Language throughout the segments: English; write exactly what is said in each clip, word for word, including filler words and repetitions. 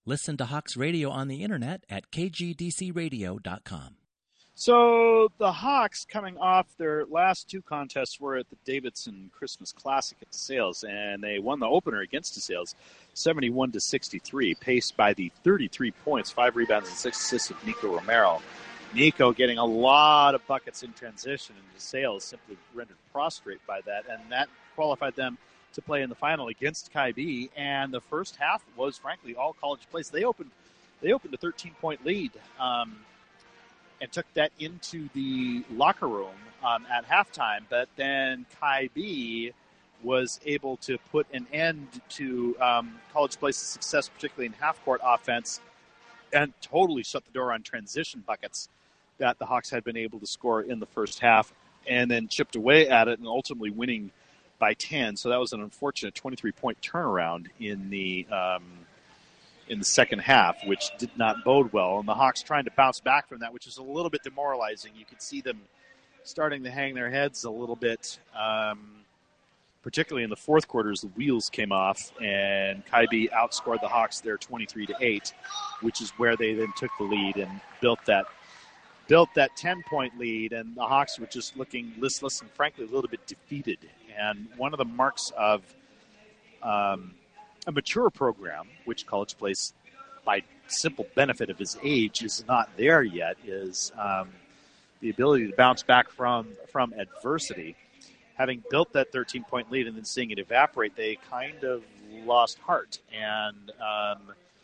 Listen to Hawks Radio on the internet at k g d c radio dot com. So the Hawks, coming off their last two contests, were at the Davidson Christmas Classic at DeSales, and they won the opener against DeSales, seventy-one to sixty-three, paced by the thirty-three points, five rebounds, and six assists of Nico Romero. Nico getting a lot of buckets in transition, and DeSales simply rendered prostrate by that, and that qualified them to play in the final against Ky B. And the first half was, frankly, all college plays. They opened, they opened a thirteen-point lead. Um, and took that into the locker room um, at halftime. But then Ky B was able to put an end to um, College Place's success, particularly in half-court offense, and totally shut the door on transition buckets that the Hawks had been able to score in the first half, and then chipped away at it and ultimately winning by ten. So that was an unfortunate twenty-three-point turnaround in the um, in the second half, which did not bode well. And the Hawks trying to bounce back from that, which is a little bit demoralizing. You could see them starting to hang their heads a little bit, um, particularly in the fourth quarter as the wheels came off, and Ky B outscored the Hawks there twenty-three to eight, which is where they then took the lead and built that built that ten-point lead. And the Hawks were just looking listless and, frankly, a little bit defeated. And one of the marks of um, a mature program, which College Place, by simple benefit of his age, is not there yet, is um, the ability to bounce back from from adversity. Having built that thirteen-point lead and then seeing it evaporate, they kind of lost heart. And um,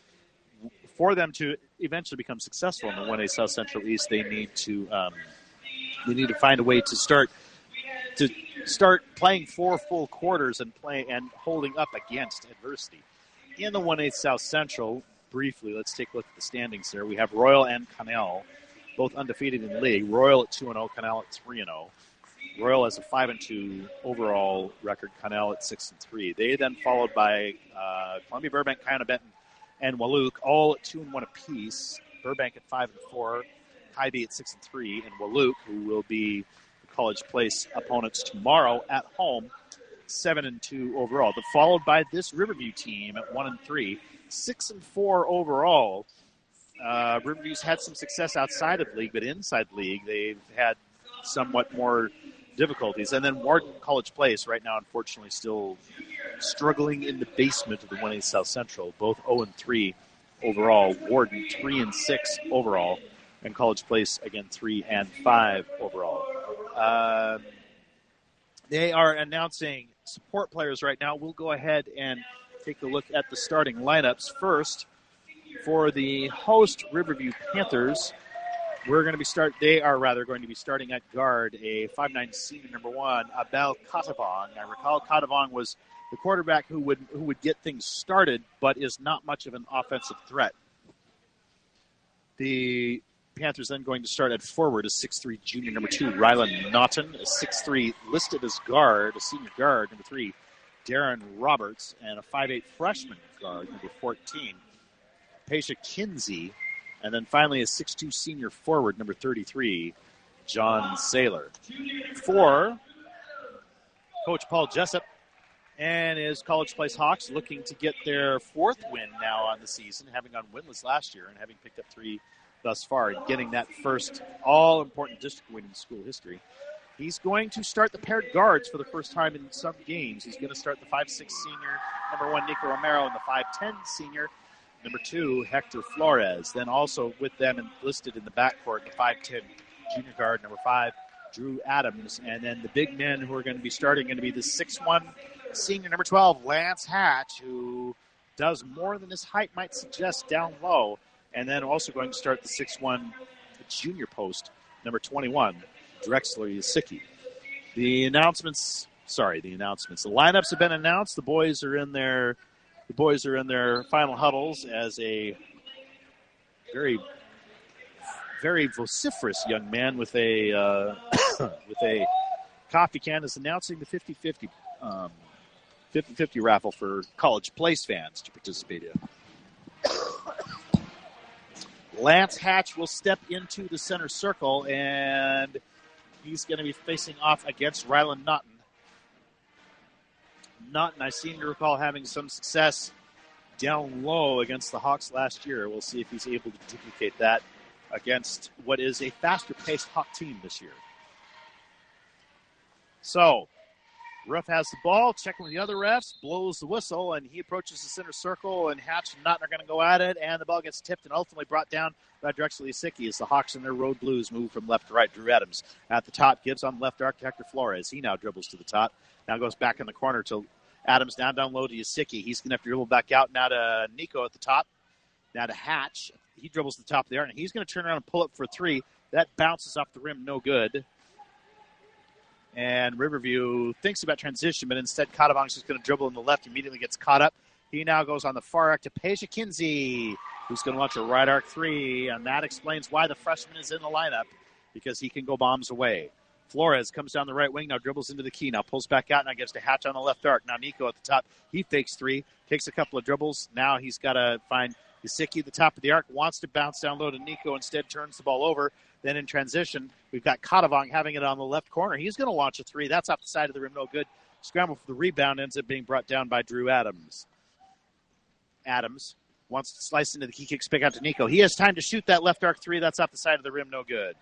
for them to eventually become successful in the one A South Central East, they need to um, they need to find a way to start to start playing four full quarters and play and holding up against adversity. In the one A South Central, briefly, let's take a look at the standings there. We have Royal and Connell, both undefeated in the league. Royal at two and oh, Connell at three and oh. Royal has a five and two overall record, Connell at six and three. They then followed by uh, Columbia, Burbank, Kiona Benton, and Walook, all at two and one apiece. Burbank at five and four, Ky B at six and three, and Walook, who will be College Place opponents tomorrow at home, seven and two overall. But followed by this Riverview team at one and three, six and four overall. Uh, Riverview's had some success outside of league, but inside league they've had somewhat more difficulties. And then Warden College Place right now, unfortunately, still struggling in the basement of the one A South Central. Both zero and three overall. Warden three and six overall, and College Place again three and five overall. Uh, they are announcing support players right now. We'll go ahead and take a look at the starting lineups. First, for the host Riverview Panthers, we're going to be start. They are rather going to be starting at guard a five nine senior number one, Abel Katavong. I recall Katavong was the quarterback who would who would get things started, but is not much of an offensive threat. The Panthers then going to start at forward a six three junior number two, Rylan Naughton, a six three listed as guard, a senior guard, number three, Darren Roberts, and a five eight freshman guard, number fourteen, Paisha Kinsey, and then finally a six two senior forward, number thirty-three, John Saylor. For Coach Paul Jessup and his College Place Hawks, looking to get their fourth win now on the season, having gone winless last year and having picked up three thus far, and getting that first all-important district win in school history. He's going to start the paired guards for the first time in some games. He's going to start the five six senior, number one, Nico Romero, and the five ten senior, number two, Hector Flores. Then also with them listed in the backcourt, the five ten junior guard, number five, Drew Adams. And then the big men who are going to be starting going to be the six one senior, number twelve, Lance Hatch, who does more than his height might suggest down low. And then also going to start the six one junior post, number twenty-one, Drexler Yasicki. The announcements, sorry, the announcements. The lineups have been announced. The boys are in their, the boys are in their final huddles as a very, very vociferous young man with a uh, with a coffee can is announcing the fifty-fifty um, fifty-fifty raffle for College Place fans to participate in. Lance Hatch will step into the center circle, and he's going to be facing off against Rylan Naughton. Naughton, I seem to recall having some success down low against the Hawks last year. We'll see if he's able to duplicate that against what is a faster-paced Hawk team this year. So, Ruff has the ball, checking with the other refs, blows the whistle, and he approaches the center circle, and Hatch and Naughton are going to go at it, and the ball gets tipped and ultimately brought down by Drexel Yasicki as the Hawks in their road blues move from left to right. Drew Adams at the top gives on left arc to Hector Flores. He now dribbles to the top. Now goes back in the corner to Adams, down, down low to Yasicki. He's going to have to dribble back out now to Nico at the top. Now to Hatch. He dribbles to the top of the arc, and he's going to turn around and pull up for three. That bounces off the rim, no good. And Riverview thinks about transition, but instead Kadavong's just going to dribble in the left, immediately gets caught up. He now goes on the far arc to Peja Kinsey, who's going to launch a right arc three, and that explains why the freshman is in the lineup, because he can go bombs away. Flores comes down the right wing, now dribbles into the key, now pulls back out, now gives to Hatch on the left arc. Now Nico at the top, he fakes three, takes a couple of dribbles. Now he's got to find Yasicki at the top of the arc, wants to bounce down low to Nico, instead turns the ball over. Then in transition, we've got Kadavong having it on the left corner. He's going to launch a three. That's off the side of the rim, no good. Scramble for the rebound, ends up being brought down by Drew Adams. Adams wants to slice into the key, kicks back out to Nico. He has time to shoot that left arc three. That's off the side of the rim, no good.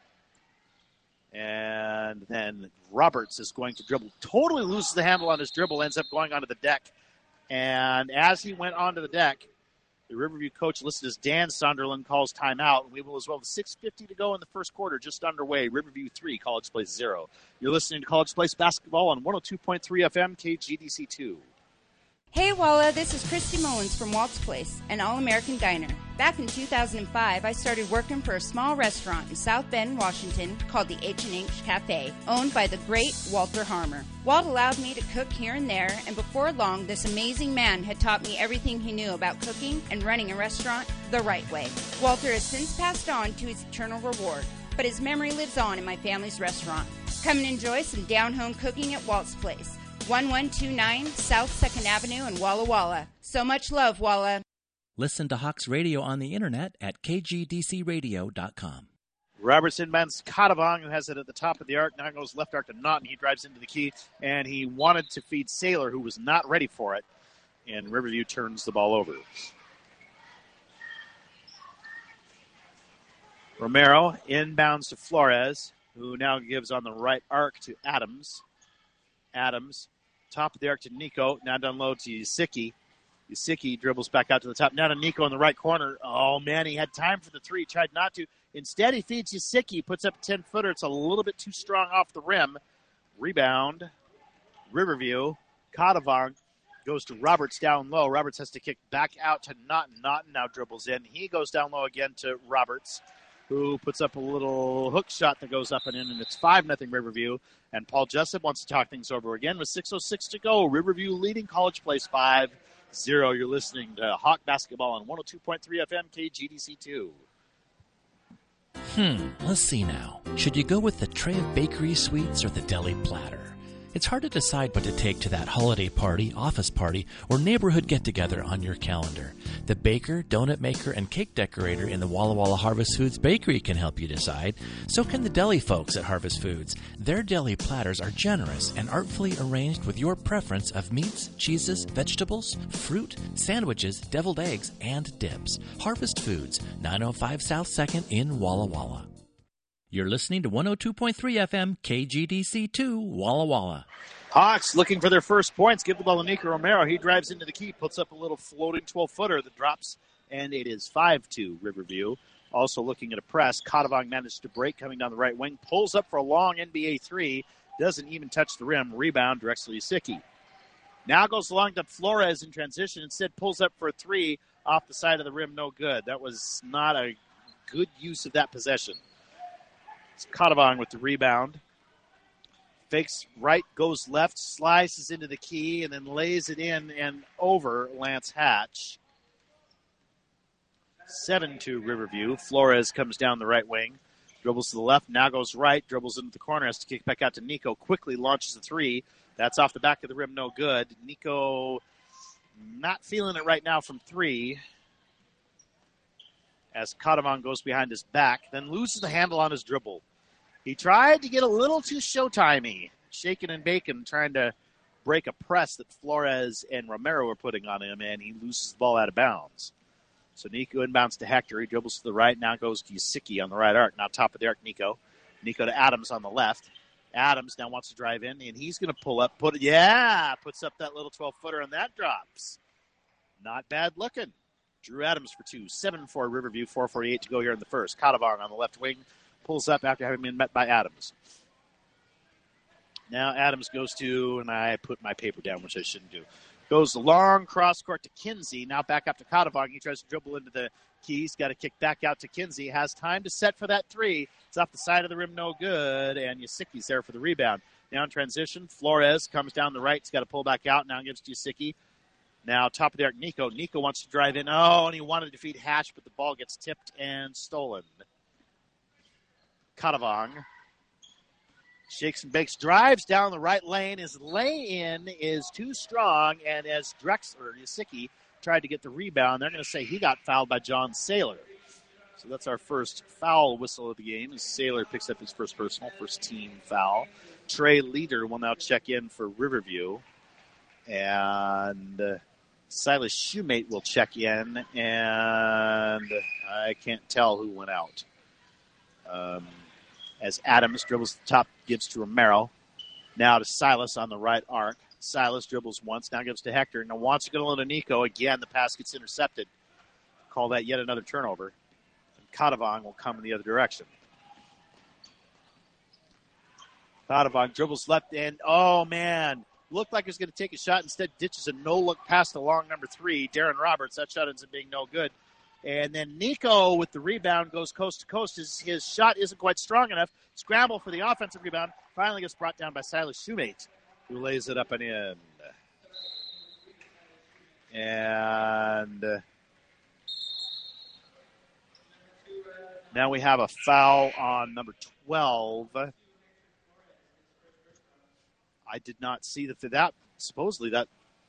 And then Roberts is going to dribble. Totally loses the handle on his dribble, ends up going onto the deck. And as he went onto the deck, the Riverview coach listed as Dan Sunderland calls timeout. We will as well with six fifty to go in the first quarter, just underway. Riverview three, College Place zero. You're listening to College Place Basketball on one oh two point three F M, K G D C two. Hey Walla, this is Christy Mullins from Walt's Place, an all-American diner. Back in two thousand five, I started working for a small restaurant in South Bend, Washington called the H and H Cafe, owned by the great Walter Harmer. Walt allowed me to cook here and there, and before long, this amazing man had taught me everything he knew about cooking and running a restaurant the right way. Walter has since passed on to his eternal reward, but his memory lives on in my family's restaurant. Come and enjoy some down-home cooking at Walt's Place. eleven twenty-nine South second Avenue in Walla Walla. So much love, Walla. Listen to Hawks Radio on the internet at k g d c radio dot com. Robertson Benz Kadavong, who has it at the top of the arc, now goes left arc to Naughton. He drives into the key, and he wanted to feed Saylor, who was not ready for it, and Riverview turns the ball over. Romero inbounds to Flores, who now gives on the right arc to Adams. Adams, top of the arc to Nico, now down low to Yasicki. Yasicki dribbles back out to the top, now to Nico in the right corner. Oh, man, he had time for the three, tried not to. Instead, he feeds Yasicki, puts up a ten-footer. It's a little bit too strong off the rim. Rebound, Riverview. Kadavong goes to Roberts down low. Roberts has to kick back out to Naughton. Naughton now dribbles in. He goes down low again to Roberts, who puts up a little hook shot that goes up and in, and it's five nothing Riverview. And Paul Jessup wants to talk things over again with six oh six to go. Riverview leading College Place five zero. You're listening to Hawk Basketball on one oh two point three F M, K G D C two. Hmm, let's see now. Should you go with the tray of bakery sweets or the deli platter? It's hard to decide what to take to that holiday party, office party, or neighborhood get-together on your calendar. The baker, donut maker, and cake decorator in the Walla Walla Harvest Foods Bakery can help you decide. So can the deli folks at Harvest Foods. Their deli platters are generous and artfully arranged with your preference of meats, cheeses, vegetables, fruit, sandwiches, deviled eggs, and dips. Harvest Foods, nine oh five South second in Walla Walla. You're listening to one oh two point three F M, K G D C two, Walla Walla. Hawks looking for their first points. Give the ball to Nico Romero. He drives into the key, puts up a little floating twelve-footer that drops, and it is five two Riverview. Also looking at a press. Kadavong managed to break coming down the right wing. Pulls up for a long N B A three. Doesn't even touch the rim. Rebound, Drexel Yasicki. Now goes along to Flores in transition. Instead pulls up for a three off the side of the rim. No good. That was not a good use of that possession. It's Kadavong with the rebound. Fakes right, goes left, slices into the key, and then lays it in and over Lance Hatch. seven two Riverview. Flores comes down the right wing. Dribbles to the left, now goes right. Dribbles into the corner, has to kick back out to Nico. Quickly launches a three. That's off the back of the rim, no good. Nico not feeling it right now from three, as Kadavong goes behind his back, then loses the handle on his dribble. He tried to get a little too showtimey, shaking and baking, trying to break a press that Flores and Romero were putting on him, and he loses the ball out of bounds. So Nico inbounds to Hector. He dribbles to the right. Now goes to Yasicki on the right arc. Now top of the arc, Nico. Nico to Adams on the left. Adams now wants to drive in, and he's going to pull up. Put it, yeah, puts up that little twelve-footer, and that drops. Not bad looking. Drew Adams for two. seven four Riverview, four forty-eight to go here in the first. Kadavong on the left wing pulls up after having been met by Adams. Now Adams goes to, and I put my paper down, which I shouldn't do. Goes long cross court to Kinsey. Now back up to Kadavong. He tries to dribble into the key. He's got to kick back out to Kinsey. Has time to set for that three. It's off the side of the rim, no good. And Yasicki's there for the rebound. Now in transition, Flores comes down the right. He's got to pull back out. Now gives to Yasicki. Now top of the arc, Nico. Nico wants to drive in. Oh, and he wanted to feed Hatch, but the ball gets tipped and stolen. Kadavong shakes and bakes, drives down the right lane. His lay-in is too strong, and as Drexler, Yasicki, tried to get the rebound, they're going to say he got fouled by John Saylor. So that's our first foul whistle of the game as Saylor picks up his first personal, first team foul. Trey Leader will now check in for Riverview. And uh, Silas Shoemate will check in, and I can't tell who went out. Um, as Adams dribbles to the top, gives to Romero. Now to Silas on the right arc. Silas dribbles once, now gives to Hector. Now wants to go to Nico. Again, the pass gets intercepted. Call that yet another turnover. And Kadavong will come in the other direction. Kadavong dribbles left end. Oh, man. Looked like he was going to take a shot. Instead, ditches a no-look pass to long number three, Darren Roberts. That shot ends up being no good. And then Nico with the rebound goes coast to coast. His, his shot isn't quite strong enough. Scramble for the offensive rebound. Finally gets brought down by Silas Shoemate, who lays it up and in. And uh, now we have a foul on number twelve. I did not see that. That supposedly that.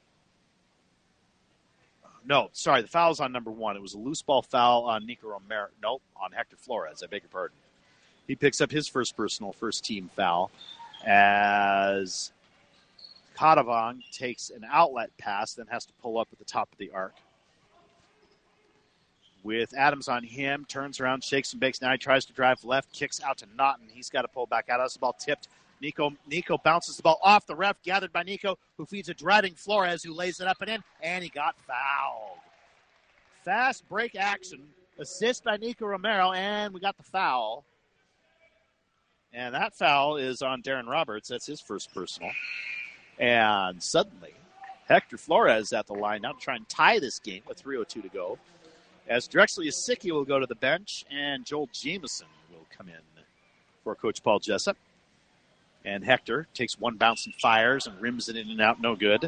No, sorry, the foul's on number one. It was a loose ball foul on Nico Romero. Nope, on Hector Flores. I beg your pardon. He picks up his first personal, first team foul as Kadavong takes an outlet pass, then has to pull up at the top of the arc. With Adams on him, turns around, shakes and bakes. Now he tries to drive left, kicks out to Naughton. He's got to pull back out. That's the ball tipped. Nico Nico bounces the ball off the ref, gathered by Nico, who feeds a driving Flores, who lays it up and in, and he got fouled. Fast break action, assist by Nico Romero, and we got the foul. And that foul is on Darren Roberts. That's his first personal. And suddenly, Hector Flores at the line now to try and tie this game with three oh two to go. As Drexler Yasicki will go to the bench, and Joel Jameson will come in for Coach Paul Jessup. And Hector takes one bounce and fires and rims it in and out. No good.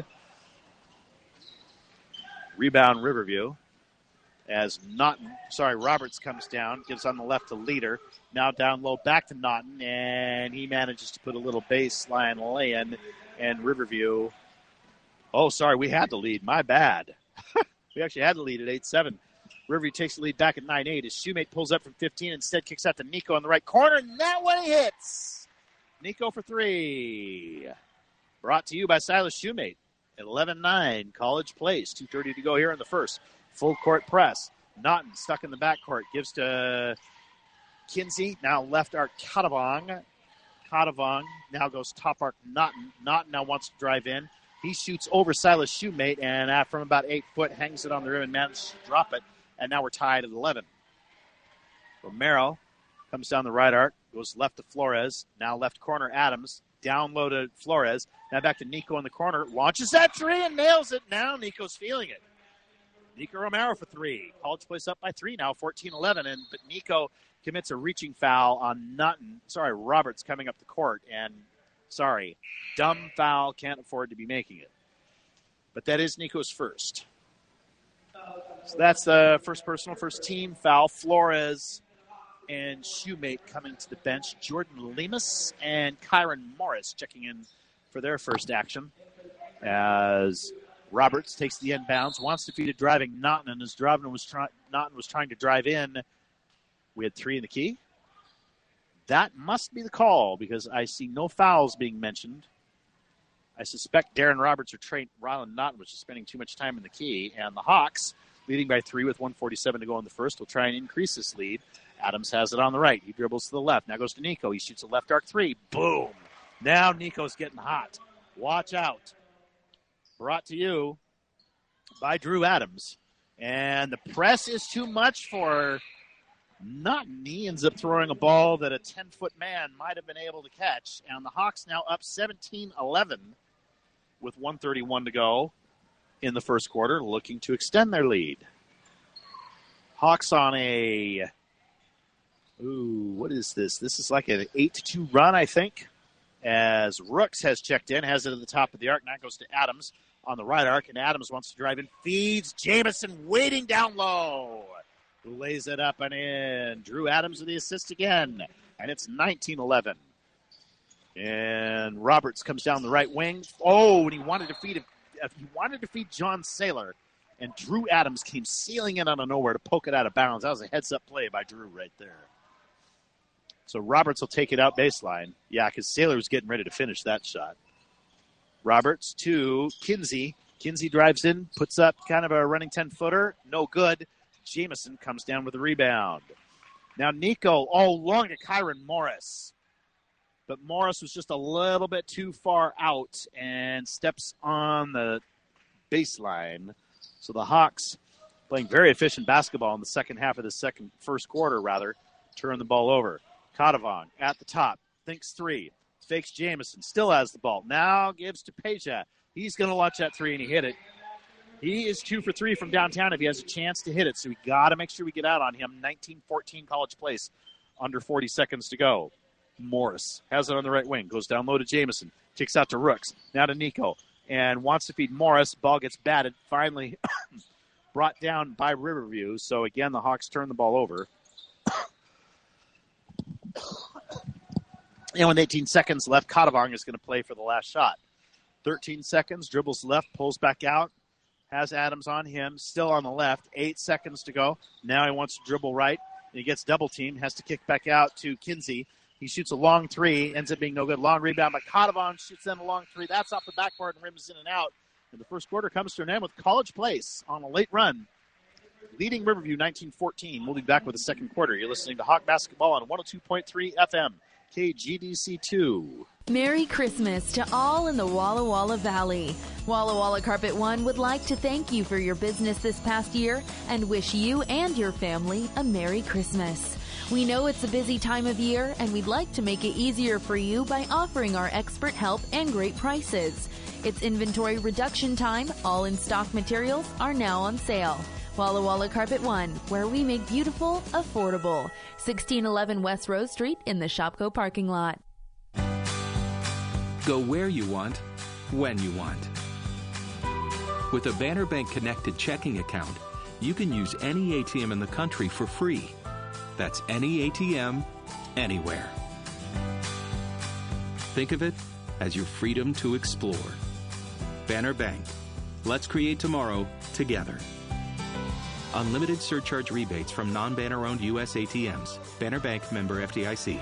Rebound Riverview. As Naughton, sorry, Roberts comes down, gives on the left to Leader. Now down low back to Naughton, and he manages to put a little baseline lay-in. And Riverview, oh, sorry, we had the lead. My bad. We actually had the lead at eight seven. Riverview takes the lead back at nine eight. His Shoemate pulls up from fifteen, instead kicks out to Nico in the right corner, and that one hits. Nico for three. Brought to you by Silas Shoemate at eleven nine, College Place. two thirty to go here in the first. Full court press. Naughton stuck in the backcourt. Gives to Kinsey. Now left arc Kadavong. Kadavong now goes top arc Naughton. Naughton now wants to drive in. He shoots over Silas Shoemate, and from about eight foot, hangs it on the rim and manages to drop it. And now we're tied at eleven. Romero comes down the right arc. Goes left to Flores. Now left corner Adams. Down low to Flores. Now back to Nico in the corner. Launches that three and nails it. Now Nico's feeling it. Nico Romero for three. College Place up by three now, fourteen eleven. And but Nico commits a reaching foul on Naughton. Sorry, Roberts coming up the court. And sorry, dumb foul. Can't afford to be making it. But that is Nico's first. So that's the first personal, first team foul. Flores and Shoemate coming to the bench. Jordan Lemus and Kyron Morris checking in for their first action. As Roberts takes the inbounds, wants to feed it driving Naughton, and as Naughton was, try- Naughton was trying to drive in, we had three in the key. That must be the call because I see no fouls being mentioned. I suspect Darren Roberts or Trey Ryland Naughton was just spending too much time in the key. And the Hawks, leading by three with one forty-seven to go in the first, will try and increase this lead. Adams has it on the right. He dribbles to the left. Now goes to Nico. He shoots a left arc three. Boom. Now Nico's getting hot. Watch out. Brought to you by Drew Adams. And the press is too much for Naughton. He ends up throwing a ball that a ten-foot man might have been able to catch. And the Hawks now up seventeen eleven with one thirty-one to go in the first quarter, looking to extend their lead. Hawks on a, ooh, what is this? This is like an eight to two run, I think, as Rooks has checked in, has it at the top of the arc. Now goes to Adams on the right arc, and Adams wants to drive in, feeds Jamison waiting down low, who lays it up and in. Drew Adams with the assist again, and it's nineteen eleven. And Roberts comes down the right wing. Oh, and he wanted to feed he wanted to feed John Saylor, and Drew Adams came sailing in out of nowhere to poke it out of bounds. That was a heads-up play by Drew right there. So Roberts will take it out baseline. Yeah, because Saylor was getting ready to finish that shot. Roberts to Kinsey. Kinsey drives in, puts up kind of a running ten-footer. No good. Jamison comes down with the rebound. Now Nico, oh, long to Kyron Morris. But Morris was just a little bit too far out and steps on the baseline. So the Hawks, playing very efficient basketball in the second half of the second first quarter, rather, turn the ball over. Kadavong at the top, thinks three, fakes Jamison, still has the ball. Now gives to Peja. He's going to launch that three, and he hit it. He is two for three from downtown if he has a chance to hit it, so we got to make sure we get out on him. nineteen fourteen College Place, under forty seconds to go. Morris has it on the right wing, goes down low to Jamison, kicks out to Rooks, now to Nico, and wants to feed Morris. Ball gets batted, finally brought down by Riverview. So again, the Hawks turn the ball over. And with eighteen seconds left, Kadavong is going to play for the last shot. thirteen seconds, dribbles left, pulls back out, has Adams on him, still on the left. Eight seconds to go. Now he wants to dribble right. He gets double teamed, has to kick back out to Kinsey. He shoots a long three, ends up being no good. Long rebound by Kadavong, shoots in a long three. That's off the backboard and rims in and out. And the first quarter comes to an end with College Place on a late run, leading Riverview nineteen fourteen. We'll be back with the second quarter. You're listening to Hawk Basketball on one oh two point three F M, K G D C two. Merry Christmas to all in the Walla Walla Valley. Walla Walla Carpet One would like to thank you for your business this past year and wish you and your family a Merry Christmas. We know it's a busy time of year, and we'd like to make it easier for you by offering our expert help and great prices. It's inventory reduction time. All in-stock materials are now on sale. Walla Walla Carpet One, where we make beautiful affordable. sixteen eleven West Rose Street in the Shopko parking lot. Go where you want, when you want. With a Banner Bank Connected checking account, you can use any A T M in the country for free. That's any A T M, anywhere. Think of it as your freedom to explore. Banner Bank. Let's create tomorrow together. Unlimited surcharge rebates from non-banner-owned U S A T Ms. Banner Bank, member F D I C.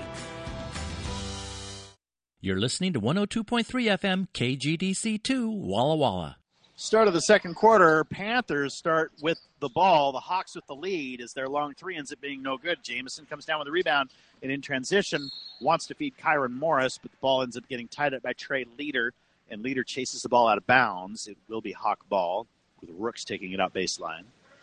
You're listening to one oh two point three F M, K G D C two, Walla Walla. Start of the second quarter, Panthers start with the ball. The Hawks with the lead as their long three ends up being no good. Jamison comes down with the rebound and in transition wants to feed Kyron Morris, but the ball ends up getting tied up by Trey Leader, and Leader chases the ball out of bounds. It will be Hawk ball with Rooks taking it out baseline.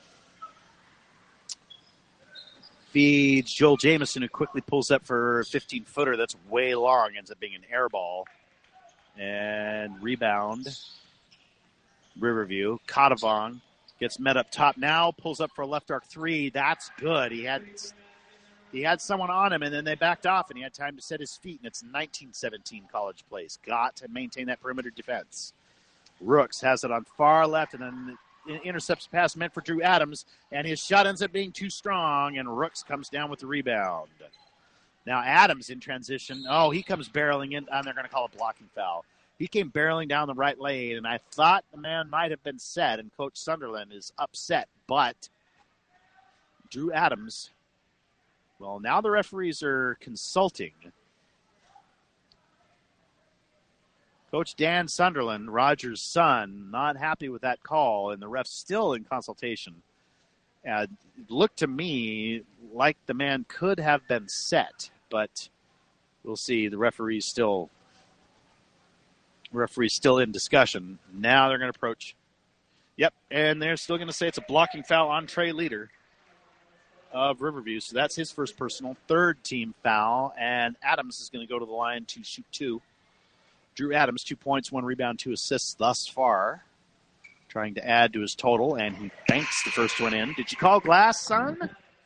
Feeds Joel Jamison, who quickly pulls up for a fifteen-footer. That's way long. Ends up being an air ball. And rebound. Riverview. Kadavong gets met up top now. Pulls up for a left arc three. That's good. He had he had someone on him, and then they backed off, and he had time to set his feet. And it's nineteen seventeen College Place. Got to maintain that perimeter defense. Rooks has it on far left, and then intercepts pass meant for Drew Adams, and his shot ends up being too strong, and Rooks comes down with the rebound. Now Adams in transition. Oh, he comes barreling in, and they're going to call a blocking foul. He came barreling down the right lane, and I thought the man might have been set, and Coach Sunderland is upset, but Drew Adams, well, now the referees are consulting. Coach Dan Sunderland, Rogers' son, not happy with that call, and the ref's still in consultation. Uh, it looked to me like the man could have been set, but we'll see. The referee's still, referee's still in discussion. Now they're going to approach. Yep, and they're still going to say it's a blocking foul on Trey Leader of Riverview. So that's his first personal, third team foul, and Adams is going to go to the line to shoot two. Drew Adams, two points, one rebound, two assists thus far. Trying to add to his total, and he banks the first one in. Did you call glass, son?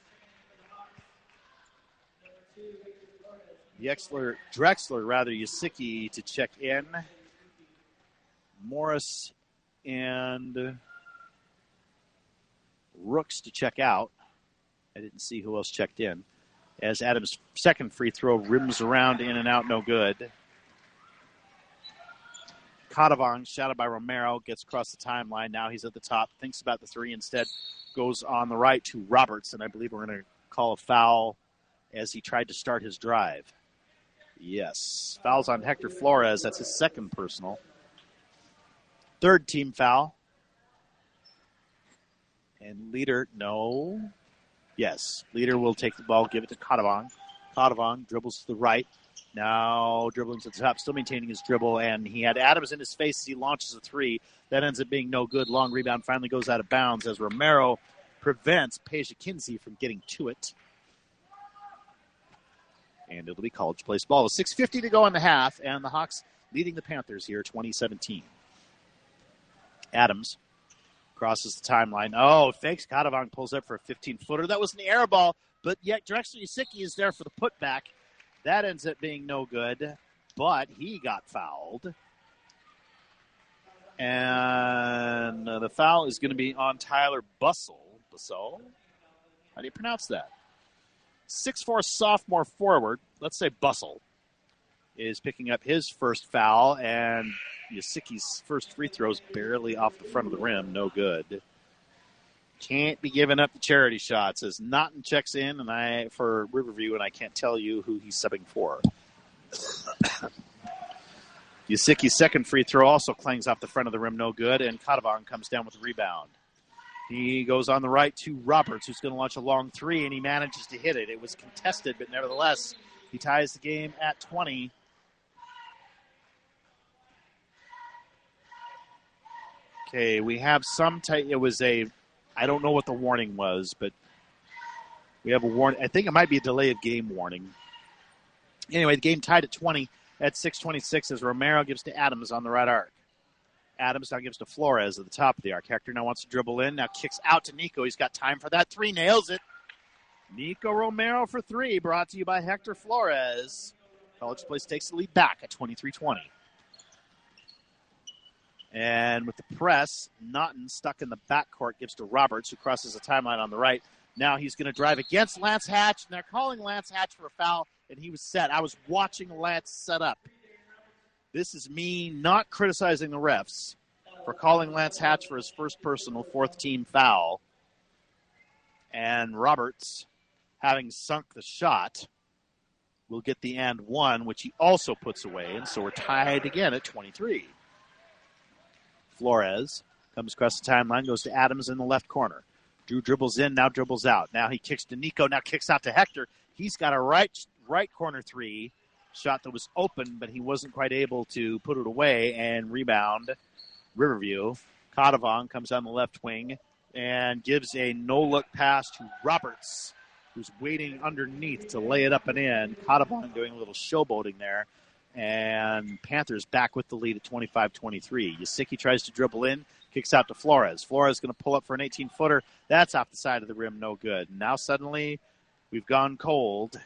Drexler, Drexler, rather, Yasicki to check in. Morris and Rooks to check out. I didn't see who else checked in. As Adams' second free throw rims around, in and out, no good. Cotavong, shouted by Romero, gets across the timeline. Now he's at the top, thinks about the three instead, goes on the right to Roberts, and I believe we're going to call a foul as he tried to start his drive. Yes, fouls on Hector Flores. That's his second personal. Third team foul. And Leader, no. Yes, Leader will take the ball, give it to Cotavong. Cotavong dribbles to the right. Now dribbling to the top, still maintaining his dribble, and he had Adams in his face as he launches a three. That ends up being no good. Long rebound finally goes out of bounds as Romero prevents Peja Kinsey from getting to it. And it'll be college place ball. With six fifty to go in the half, and the Hawks leading the Panthers here, twenty seventeen. Adams crosses the timeline. Oh, fakes. Cotavong pulls up for a fifteen-footer. That was an air ball, but yet Drexler Yasicki is there for the putback. That ends up being no good, but he got fouled. And the foul is going to be on Tyler Bussell. Bussell? How do you pronounce that? six four sophomore forward, let's say Bussell, is picking up his first foul, and Yasicki's first free throw is barely off the front of the rim. No good. Can't be giving up the charity shots as Naughton checks in and I for Riverview, and I can't tell you who he's subbing for. Yasicki's second free throw also clangs off the front of the rim, no good, and Cotavong comes down with a rebound. He goes on the right to Roberts, who's going to launch a long three, and he manages to hit it. It was contested, but nevertheless, he ties the game at twenty. Okay, we have some type. It was a, I don't know what the warning was, but we have a warning. I think it might be a delay of game warning. Anyway, the game tied at twenty at six twenty-six as Romero gives to Adams on the right arc. Adams now gives to Flores at the top of the arc. Hector now wants to dribble in. Now kicks out to Nico. He's got time for that three. Nails it. Nico Romero for three. Brought to you by Hector Flores. College Place takes the lead back at twenty-three twenty. And with the press, Naughton stuck in the backcourt gives to Roberts, who crosses the timeline on the right. Now he's going to drive against Lance Hatch, and they're calling Lance Hatch for a foul, and he was set. I was watching Lance set up. This is me not criticizing the refs for calling Lance Hatch for his first personal fourth-team foul. And Roberts, having sunk the shot, will get the and one, which he also puts away, and so we're tied again at twenty-three. Flores comes across the timeline, goes to Adams in the left corner. Drew dribbles in, now dribbles out. Now he kicks to Nico, now kicks out to Hector. He's got a right right corner three. Shot that was open, but he wasn't quite able to put it away and rebound. Riverview. Cotavong comes down the left wing and gives a no-look pass to Roberts, who's waiting underneath to lay it up and in. Cotavong doing a little showboating there. And Panthers back with the lead at twenty-five twenty-three. Yasicki tries to dribble in, kicks out to Flores. Flores going to pull up for an eighteen-footer. That's off the side of the rim, no good. Now suddenly we've gone cold.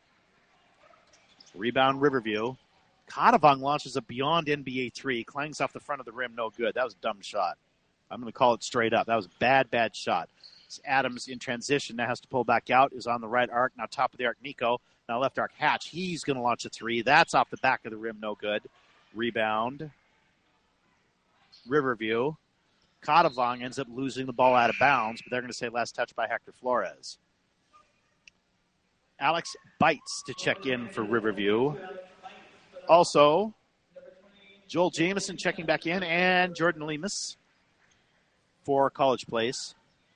Rebound Riverview. Cotavong launches a beyond N B A three. Clangs off the front of the rim, no good. That was a dumb shot. I'm going to call it straight up. That was a bad, bad shot. Adams in transition now has to pull back out, is on the right arc. Now top of the arc, Nico. Now left arc, Hatch. He's going to launch a three. That's off the back of the rim, no good. Rebound. Riverview. Cotavong ends up losing the ball out of bounds, but they're going to say last touch by Hector Flores. Alex Bites to check in for Riverview. Also, Joel Jamieson checking back in, and Jordan Lemus for College Place.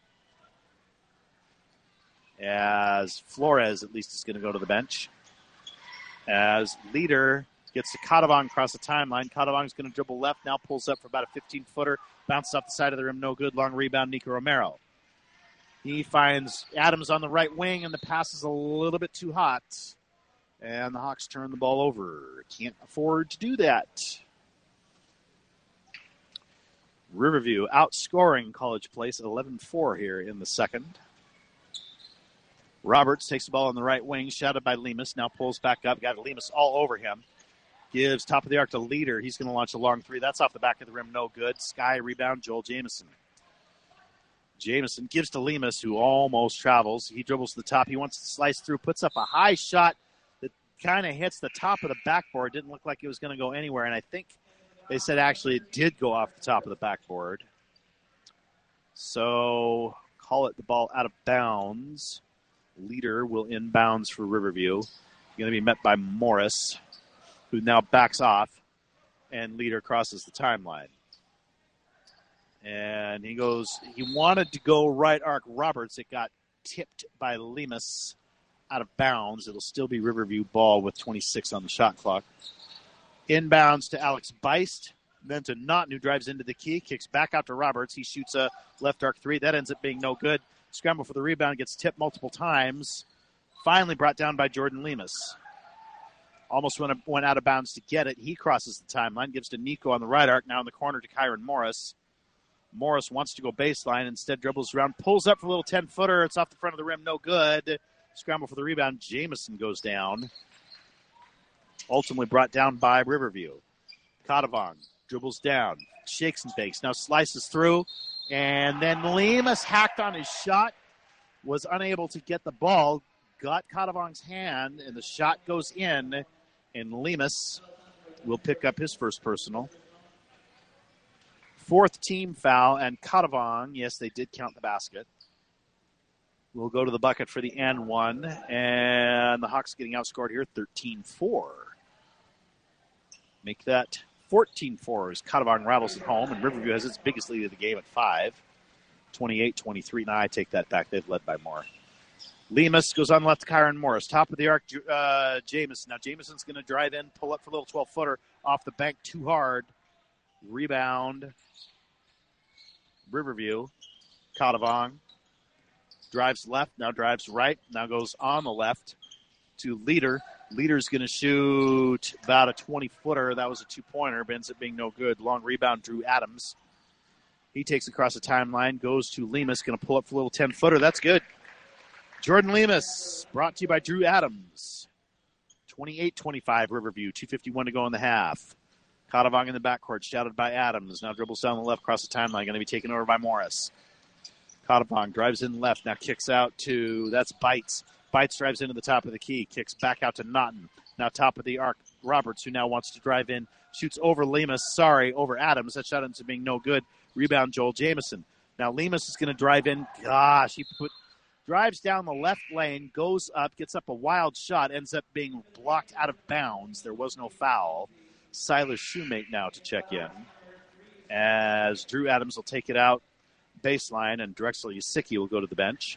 As Flores, at least, is going to go to the bench. As Leader gets to Kadavong across the timeline. Kadavong's going to dribble left, now pulls up for about a fifteen-footer. Bounces off the side of the rim, no good. Long rebound, Nico Romero. He finds Adams on the right wing, and the pass is a little bit too hot. And the Hawks turn the ball over. Can't afford to do that. Riverview outscoring College Place eleven four here in the second. Roberts takes the ball on the right wing, shouted by Lemus. Now pulls back up. Got Lemus all over him. Gives top of the arc to Leader. He's going to launch a long three. That's off the back of the rim. No good. Sky rebound, Joel Jamieson. Jamieson gives to Lemus, who almost travels. He dribbles to the top. He wants to slice through. Puts up a high shot that kind of hits the top of the backboard. Didn't look like it was going to go anywhere. And I think they said actually it did go off the top of the backboard. So call it the ball out of bounds. Leader will inbounds for Riverview. Going to be met by Morris, who now backs off, and Leader crosses the timeline. And he goes, he wanted to go right arc Roberts. It got tipped by Lemus out of bounds. It'll still be Riverview ball with twenty-six on the shot clock. Inbounds to Alex Beist, then to Naughton, who drives into the key, kicks back out to Roberts. He shoots a left arc three. That ends up being no good. Scramble for the rebound, gets tipped multiple times. Finally brought down by Jordan Lemus. Almost went, went out of bounds to get it. He crosses the timeline, gives to Nico on the right arc, now in the corner to Kyron Morris. Morris wants to go baseline, instead dribbles around, pulls up for a little ten-footer. It's off the front of the rim, no good. Scramble for the rebound. Jamieson goes down. Ultimately brought down by Riverview. Kadavong dribbles down, shakes and bakes, now slices through, and then Lemus hacked on his shot, was unable to get the ball, got Kadavong's hand, and the shot goes in, and Lemus will pick up his first personal. Fourth team foul, and Kadavong, yes, they did count the basket, will go to the bucket for the and one, and the Hawks getting outscored here thirteen four. Make that fourteen four as Kadavong rivals at home, and Riverview has its biggest lead of the game at five. twenty-eight twenty-three. Now I take that back. They've led by more. Lemus goes on left to Kyron Morris. Top of the arc, uh, Jamieson. Now Jamieson's going to drive in, pull up for a little twelve-footer off the bank too hard. Rebound. Riverview. Kadavong drives left, now drives right, now goes on the left to Leader. Leader's going to shoot about a twenty-footer. That was a two-pointer, but ends up being no good. Long rebound, Drew Adams. He takes across the timeline, goes to Lemus, going to pull up for a little ten-footer. That's good. Jordan Lemus, brought to you by Drew Adams. twenty-eight twenty-five Riverview, two fifty-one to go in the half. Kadavong in the backcourt, shouted by Adams. Now dribbles down the left, across the timeline, going to be taken over by Morris. Kadavong drives in left, now kicks out to, that's Bites. Bites drives into the top of the key, kicks back out to Naughton. Now top of the arc, Roberts, who now wants to drive in, shoots over Lemus, sorry, over Adams. That shot ends up being no good. Rebound, Joel Jamieson. Now Lemus is going to drive in. Gosh, he put drives down the left lane, goes up, gets up a wild shot, ends up being blocked out of bounds. There was no foul. Silas Shoemate now to check in, as Drew Adams will take it out baseline, and Drexel Yasicki will go to the bench.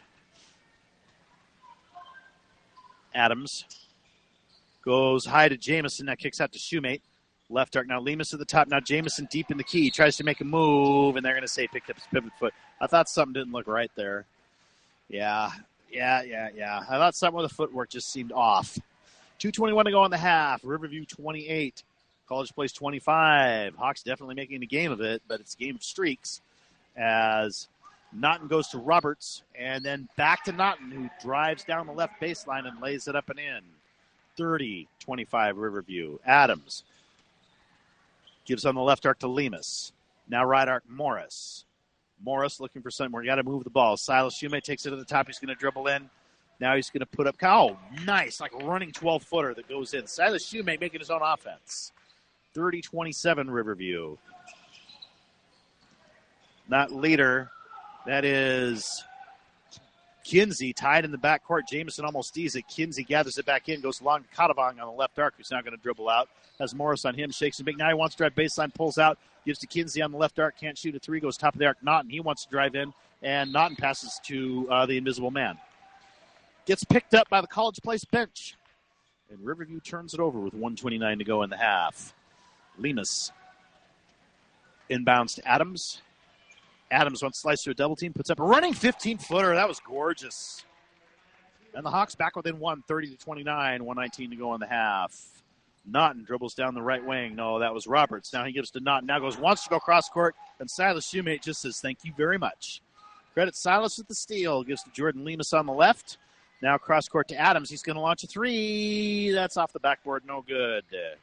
Adams goes high to Jamieson. That kicks out to Shoemate. Left arc. Now Lemus at the top. Now Jamieson deep in the key. He tries to make a move, and they're going to say picked up his pivot foot. I thought something didn't look right there. Yeah, yeah, yeah, yeah. I thought something with the footwork just seemed off. two twenty-one to go in the half. Riverview twenty-eight. College Place twenty-five. Hawks definitely making a game of it, but it's a game of streaks, as Naughton goes to Roberts, and then back to Naughton, who drives down the left baseline and lays it up and in. thirty twenty-five Riverview. Adams gives on the left arc to Lemus. Now right arc Morris. Morris looking for somewhere. You got to move the ball. Silas Shoemate takes it to the top. He's going to dribble in. Now he's going to put up. Oh, nice. Like a running twelve-footer that goes in. Silas Shoemate making his own offense. thirty twenty-seven Riverview. Not Leader. That is Kinsey tied in the backcourt. Jamison almost sees it. Kinsey gathers it back in, goes along to Katavang on the left arc, who's not going to dribble out. Has Morris on him, shakes him big. Now he wants to drive baseline, pulls out, gives to Kinsey on the left arc, can't shoot a three, goes top of the arc. Naughton, he wants to drive in, and Naughton passes to uh, the invisible man. Gets picked up by the College Place bench. And Riverview turns it over with one twenty-nine to go in the half. Lemus inbounds to Adams. Adams wants to slice through a double team, puts up a running fifteen-footer. That was gorgeous. And the Hawks back within one, thirty to twenty-nine, one nineteen to go in the half. Naughton dribbles down the right wing. No, that was Roberts. Now he gives to Naughton. Now goes, wants to go cross court, and Silas Shoemate just says, thank you very much. Credit Silas with the steal. Gives to Jordan Lemus on the left. Now cross court to Adams. He's going to launch a three. That's off the backboard. No good.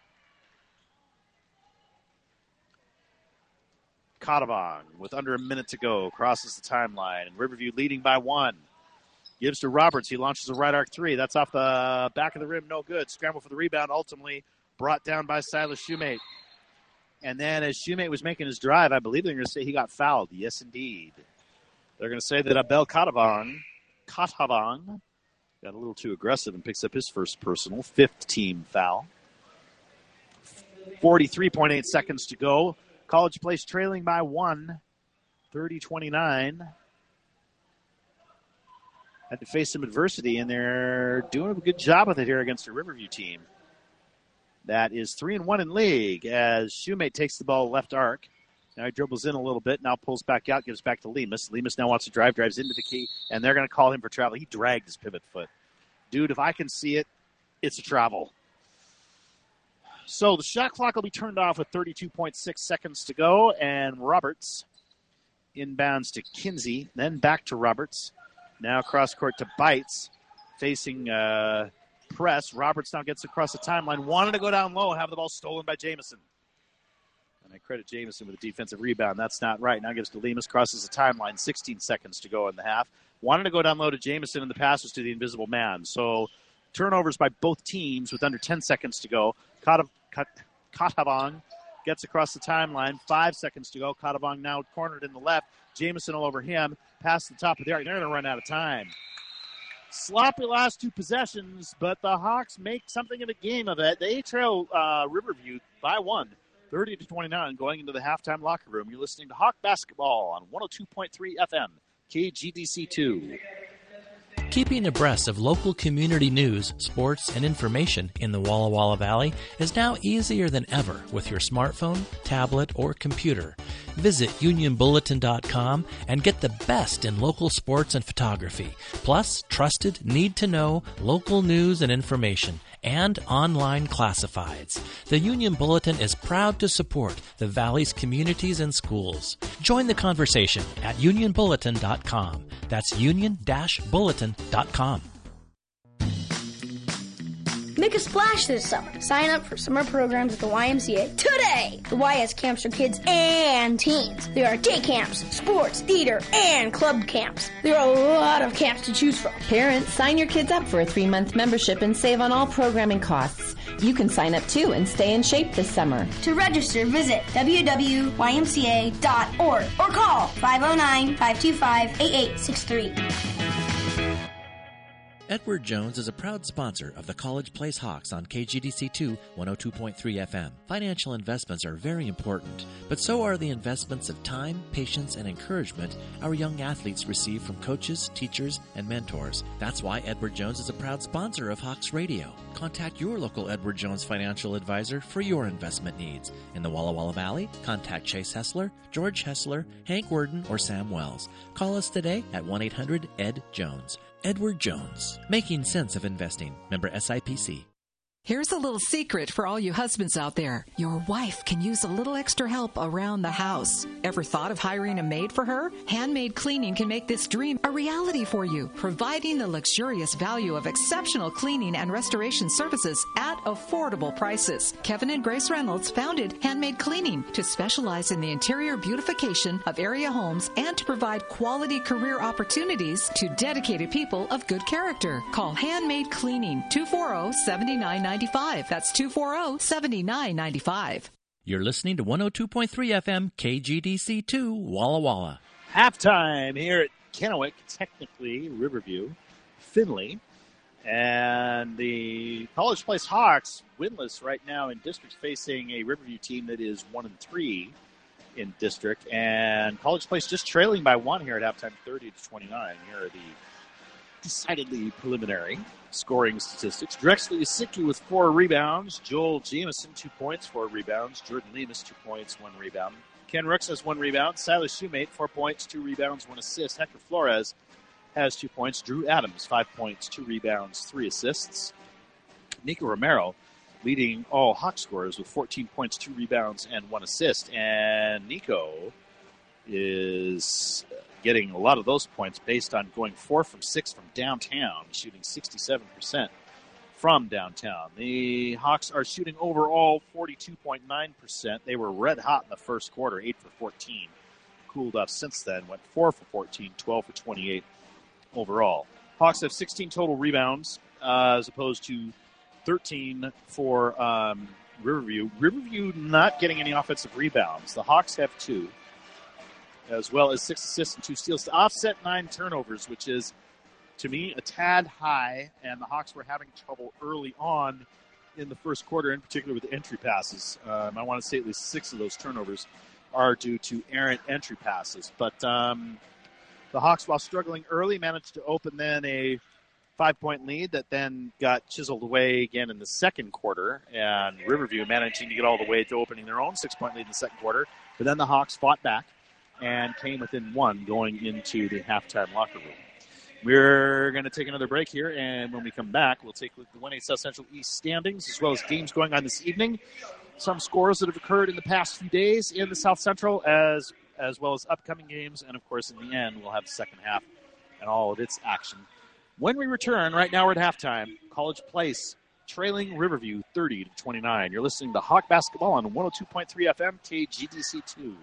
Katavang with under a minute to go crosses the timeline. And Riverview leading by one. Gives to Roberts. He launches a right arc three. That's off the back of the rim. No good. Scramble for the rebound. Ultimately brought down by Silas Shoemate. And then as Shoemate was making his drive, I believe they're going to say he got fouled. Yes, indeed. They're going to say that Abel Katavang, Katavang got a little too aggressive and picks up his first personal, fifth team foul. forty-three point eight seconds to go. College Place trailing by one, thirty twenty-nine. Had to face some adversity, and they're doing a good job with it here against a Riverview team that is three and one in league as Shoemate takes the ball left arc. Now he dribbles in a little bit, now pulls back out, gives back to Lemus. Lemus now wants to drive, drives into the key, and they're going to call him for travel. He dragged his pivot foot. Dude, if I can see it, it's a travel. So the shot clock will be turned off with thirty-two point six seconds to go, and Roberts inbounds to Kinsey, then back to Roberts. Now cross court to Bites, facing uh, press. Roberts now gets across the timeline, wanted to go down low, have the ball stolen by Jamison. I credit Jamison with a defensive rebound. That's not right. Now gives to Lemus, crosses the timeline. sixteen seconds to go in the half. Wanted to go down low to Jamison, and the pass was to the invisible man. So turnovers by both teams with under ten seconds to go. Katavang gets across the timeline. Five seconds to go. Katavang now cornered in the left. Jamison all over him. Past the top of the arc. They're going to run out of time. Sloppy last two possessions, but the Hawks make something of a game of it. They trail uh, Riverview by one. thirty to twenty-nine going into the halftime locker room. You're listening to Hawk Basketball on one oh two point three F M, K G D C two. Keeping abreast of local community news, sports, and information in the Walla Walla Valley is now easier than ever with your smartphone, tablet, or computer. Visit union bulletin dot com and get the best in local sports and photography, plus trusted, need-to-know local news and information, and online classifieds. The Union Bulletin is proud to support the Valley's communities and schools. Join the conversation at union bulletin dot com. That's union bulletin dot com. Make a splash this summer. Sign up for summer programs at the Y M C A today. The Y has camps for kids and teens. There are day camps, sports, theater, and club camps. There are a lot of camps to choose from. Parents, sign your kids up for a three-month membership and save on all programming costs. You can sign up too and stay in shape this summer. To register, visit w w w dot y m c a dot org or call five oh nine, five two five, eight eight six three. Edward Jones is a proud sponsor of the College Place Hawks on K G D C two, one oh two point three F M. Financial investments are very important, but so are the investments of time, patience, and encouragement our young athletes receive from coaches, teachers, and mentors. That's why Edward Jones is a proud sponsor of Hawks Radio. Contact your local Edward Jones financial advisor for your investment needs. In the Walla Walla Valley, contact Chase Hessler, George Hessler, Hank Worden, or Sam Wells. Call us today at one eight hundred E D Jones. Edward Jones, making sense of investing. Member S I P C. Here's a little secret for all you husbands out there. Your wife can use a little extra help around the house. Ever thought of hiring a maid for her? Handmade Cleaning can make this dream a reality for you, providing the luxurious value of exceptional cleaning and restoration services at affordable prices. Kevin and Grace Reynolds founded Handmade Cleaning to specialize in the interior beautification of area homes and to provide quality career opportunities to dedicated people of good character. Call Handmade Cleaning, two four zero, seven nine nine five. That's two four zero, seven nine nine five. You're listening to one oh two point three F M, K G D C two, Walla Walla. Halftime here at Kennewick, technically Riverview, Findlay. And the College Place Hawks, winless right now in district, facing a Riverview team that is one and three in district. And College Place just trailing by one here at halftime, thirty to twenty-nine. Here are the decidedly preliminary scoring statistics. Drexel Isicki with four rebounds. Joel Jameson, two points, four rebounds. Jordan Lemus, two points, one rebound. Ken Rooks has one rebound. Silas Shoemate, four points, two rebounds, one assist. Hector Flores has two points. Drew Adams, five points, two rebounds, three assists. Nico Romero leading all Hawk scorers with fourteen points, two rebounds, and one assist. And Nico is getting a lot of those points based on going four from six from downtown, shooting sixty-seven percent from downtown. The Hawks are shooting overall forty-two point nine percent. They were red hot in the first quarter, eight for fourteen. Cooled off since then, went four for fourteen, twelve for twenty-eight overall. Hawks have sixteen total rebounds uh, as opposed to thirteen for um, Riverview. Riverview not getting any offensive rebounds. The Hawks have two, as well as six assists and two steals to offset nine turnovers, which is, to me, a tad high, and the Hawks were having trouble early on in the first quarter, in particular with entry passes. Um, I want to say at least six of those turnovers are due to errant entry passes. But um, the Hawks, while struggling early, managed to open then a five-point lead that then got chiseled away again in the second quarter, and Riverview managing to get all the way to opening their own six-point lead in the second quarter. But then the Hawks fought back and came within one going into the halftime locker room. We're going to take another break here, and when we come back, we'll take a look at the one A South Central East standings, as well as games going on this evening, some scores that have occurred in the past few days in the South Central, as as well as upcoming games, and, of course, in the end, we'll have the second half and all of its action. When we return, right now we're at halftime, College Place trailing Riverview thirty to twenty-nine. You're listening to Hawk Basketball on one oh two point three F M, K G D C two.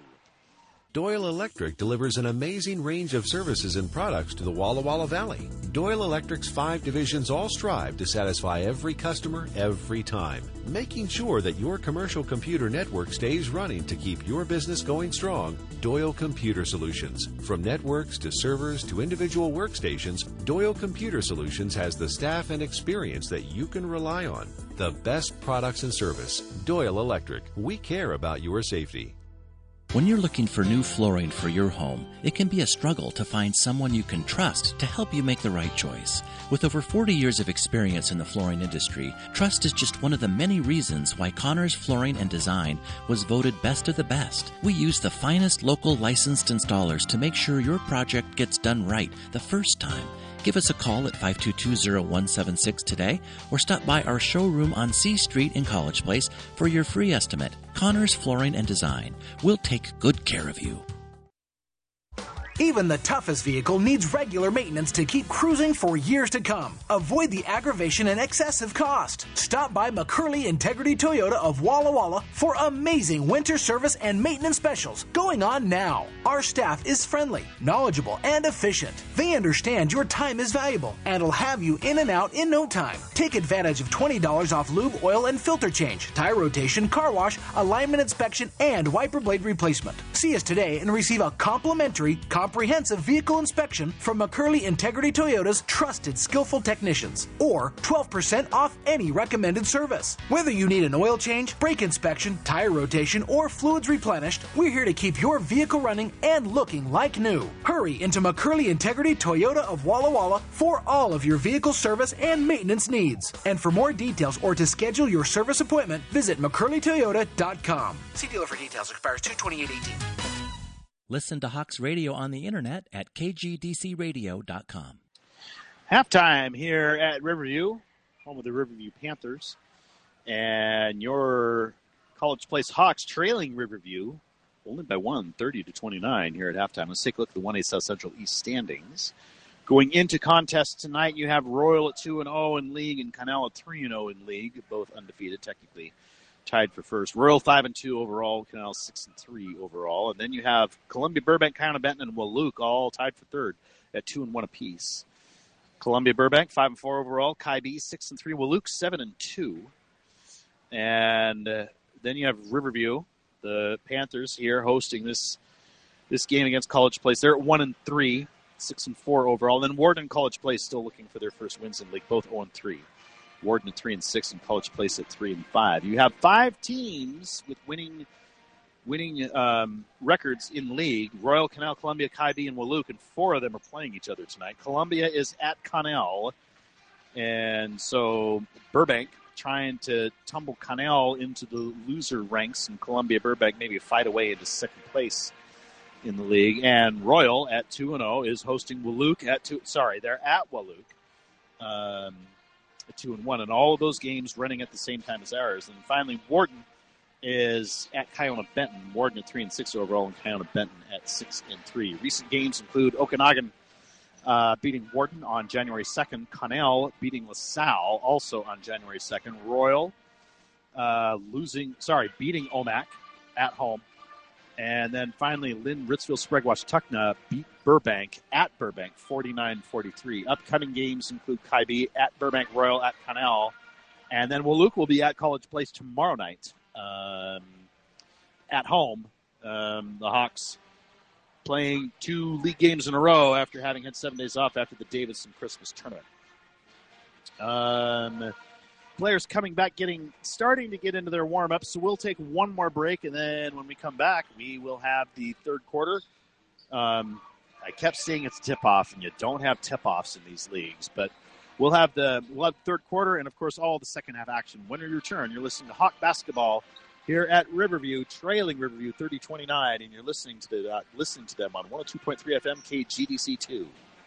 Doyle Electric delivers an amazing range of services and products to the Walla Walla Valley. Doyle Electric's five divisions all strive to satisfy every customer every time, making sure that your commercial computer network stays running to keep your business going strong. Doyle Computer Solutions. From networks to servers to individual workstations, Doyle Computer Solutions has the staff and experience that you can rely on. The best products and service. Doyle Electric. We care about your safety. When you're looking for new flooring for your home, it can be a struggle to find someone you can trust to help you make the right choice. With over forty years of experience in the flooring industry, trust is just one of the many reasons why Connors Flooring and Design was voted best of the best. We use the finest local licensed installers to make sure your project gets done right the first time. Give us a call at five two two, zero one seven six today or stop by our showroom on C Street in College Place for your free estimate. Connors Flooring and Design. We'll take good care of you. Even the toughest vehicle needs regular maintenance to keep cruising for years to come. Avoid the aggravation and excessive cost. Stop by McCurley Integrity Toyota of Walla Walla for amazing winter service and maintenance specials going on now. Our staff is friendly, knowledgeable, and efficient. They understand your time is valuable and will have you in and out in no time. Take advantage of twenty dollars off lube, oil, and filter change, tire rotation, car wash, alignment inspection, and wiper blade replacement. See us today and receive a complimentary comprehensive vehicle inspection from McCurley Integrity Toyota's trusted, skillful technicians, or twelve percent off any recommended service. Whether you need an oil change, brake inspection, tire rotation, or fluids replenished, we're here to keep your vehicle running and looking like new. Hurry into McCurley Integrity Toyota of Walla Walla for all of your vehicle service and maintenance needs. And for more details or to schedule your service appointment, visit McCurley Toyota dot com. See dealer for details. Expires two twenty-eight eighteen. Listen to Hawks Radio on the internet at K G D C radio dot com. Halftime here at Riverview, home of the Riverview Panthers. And your College Place Hawks trailing Riverview only by one, thirty to twenty-nine here at halftime. Let's take a look at the one A South Central East standings. Going into contest tonight, you have Royal at two and oh in league and Connell at three and oh in league, both undefeated technically. Tied for first. Royal five and two overall, Canal six and three overall, and then you have Columbia, Burbank, Kiona Benton, and Walook all tied for third at two and one apiece. Columbia, Burbank five and four overall, Kai B six and three, Walook seven and two, and uh, then you have Riverview, the Panthers here hosting this this game against College Place. They're at one and three. six and four overall. And then Warden and College Place still looking for their first wins in league, both oh and three. Warden at three and six, and College Place at three and five. You have five teams with winning winning um, records in league: Royal, Canal, Columbia, Kaibi, and Walook, and four of them are playing each other tonight. Columbia is at Connell, and so Burbank trying to tumble Connell into the loser ranks, and Columbia Burbank maybe fight away into second place in the league. And Royal at two and zero is hosting Walook at two. Sorry, they're at Walook. Um, at two and one, and all of those games running at the same time as ours. And finally, Warden is at Kiona Benton. Warden at three and six overall, and Kiona Benton at six and three. Recent games include Okanagan uh, beating Warden on January second, Connell beating LaSalle also on January second, Royal uh, losing, sorry, beating Omak at home. And then finally, Lynn, Ritzville, Sprague-Washtuckna beat Burbank at Burbank, forty-nine forty-three. Upcoming games include Kaibi at Burbank, Royal at Connell. And then Walook will be at College Place tomorrow night um, at home. Um, the Hawks playing two league games in a row after having had seven days off after the Davidson Christmas tournament. Um... Players coming back, getting starting to get into their warm-ups. So we'll take one more break, and then when we come back, we will have the third quarter. Um, I kept saying it's tip-off, and you don't have tip-offs in these leagues. But we'll have the we'll have the third quarter, and, of course, all the second-half action. When you return, you're listening to Hawk Basketball here at Riverview, trailing Riverview thirty twenty-nine, and you're listening to the uh, listening to them on one oh two point three F M K G D C two.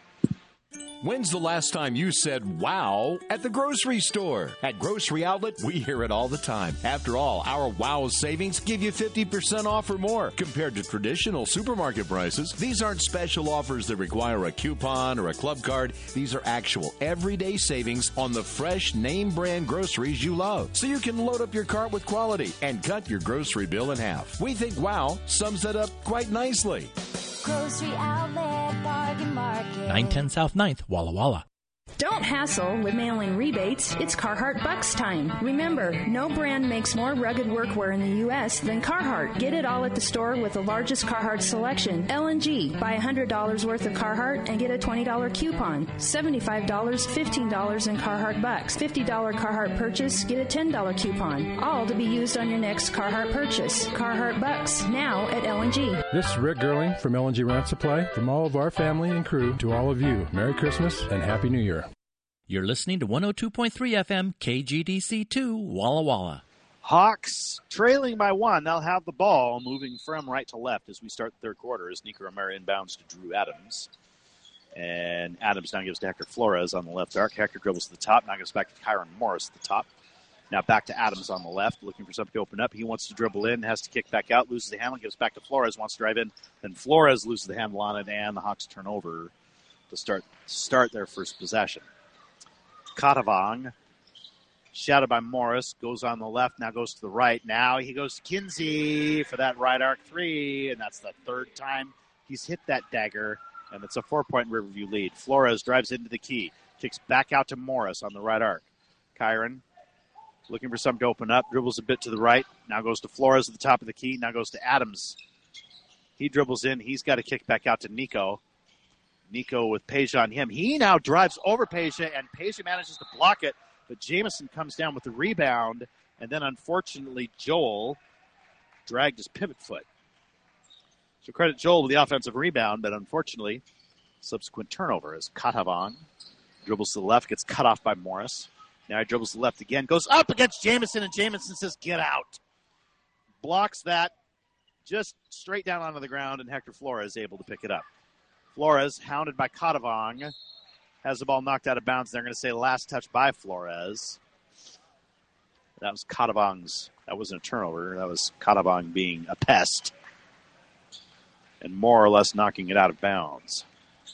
When's the last time you said wow at the grocery store? At Grocery Outlet, we hear it all the time. After all, our wow savings give you fifty percent off or more. Compared to traditional supermarket prices, these aren't special offers that require a coupon or a club card. These are actual everyday savings on the fresh name brand groceries you love. So you can load up your cart with quality and cut your grocery bill in half. We think wow sums that up quite nicely. Grocery Outlet Bargain Market. nine ten South ninth, Walla Walla. Don't hassle with mailing rebates. It's Carhartt Bucks time. Remember, no brand makes more rugged workwear in the U S than Carhartt. Get it all at the store with the largest Carhartt selection. L and G. Buy one hundred dollars worth of Carhartt and get a twenty dollars coupon. seventy-five dollars, fifteen dollars in Carhartt Bucks. fifty dollars Carhartt purchase, get a ten dollars coupon. All to be used on your next Carhartt purchase. Carhartt Bucks, now at L and G. This is Rick Gerling from L and G Rent Supply. From all of our family and crew to all of you, Merry Christmas and Happy New Year. You're listening to one oh two point three F M K G D C two, Walla Walla. Hawks trailing by one. They'll have the ball moving from right to left as we start the third quarter as Nico Romero inbounds to Drew Adams. And Adams now gives to Hector Flores on the left arc. Hector dribbles to the top. Now goes back to Kyron Morris at the top. Now back to Adams on the left, looking for something to open up. He wants to dribble in, has to kick back out, loses the handle, gives back to Flores, wants to drive in. Then Flores loses the handle on it, and the Hawks turn over to start, start their first possession. Katavang, shadowed by Morris, goes on the left, now goes to the right. Now he goes to Kinsey for that right arc three, and that's the third time he's hit that dagger, and it's a four-point Riverview lead. Flores drives into the key, kicks back out to Morris on the right arc. Kyron looking for something to open up, dribbles a bit to the right, now goes to Flores at the top of the key, now goes to Adams. He dribbles in, he's got to kick back out to Nico. Nico with Peja on him. He now drives over Peja, and Peja manages to block it, but Jamison comes down with the rebound, and then unfortunately Joel dragged his pivot foot. So credit Joel with the offensive rebound, but unfortunately, subsequent turnover as Katavang dribbles to the left, gets cut off by Morris. Now he dribbles to the left again, goes up against Jamison, and Jamison says, get out. Blocks that just straight down onto the ground, and Hector Flores is able to pick it up. Flores, hounded by Katavang, has the ball knocked out of bounds. They're going to say last touch by Flores. That was Katavang's. That wasn't a turnover. That was Katavang being a pest and more or less knocking it out of bounds.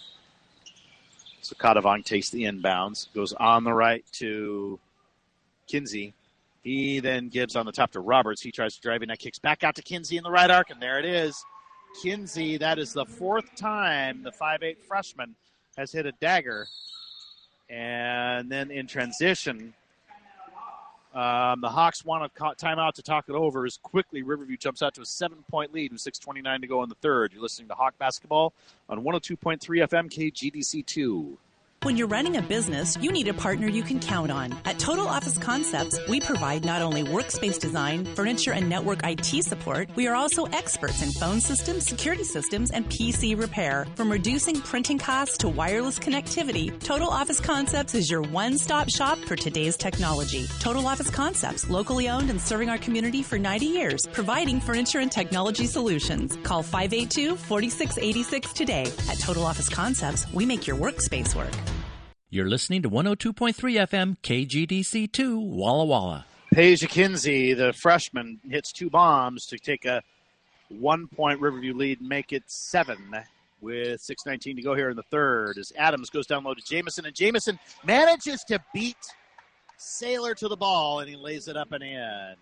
So Katavang takes the inbounds, goes on the right to Kinsey. He then gives on the top to Roberts. He tries to drive in. That kicks back out to Kinsey in the right arc, and there it is. Kinsey, that is the fourth time the five eight freshman has hit a dagger. And then in transition, Um, the Hawks want a timeout to talk it over as quickly Riverview jumps out to a seven-point lead with six twenty-nine to go in the third. You're listening to Hawk Basketball on one oh two point three F M K G D C two. When you're running a business, you need a partner you can count on. At Total Office Concepts, we provide not only workspace design, furniture, and network I T support, we are also experts in phone systems, security systems, and P C repair. From reducing printing costs to wireless connectivity, Total Office Concepts is your one-stop shop for today's technology. Total Office Concepts, locally owned and serving our community for ninety years, providing furniture and technology solutions. Call five eight two, four six eight six today. At Total Office Concepts, we make your workspace work. You're listening to one oh two point three F M K G D C two, Walla Walla. Paige Kinsey, the freshman, hits two bombs to take a one-point Riverview lead and make it seven with six nineteen to go here in the third as Adams goes down low to Jamison, and Jamison manages to beat Saylor to the ball, and he lays it up and in.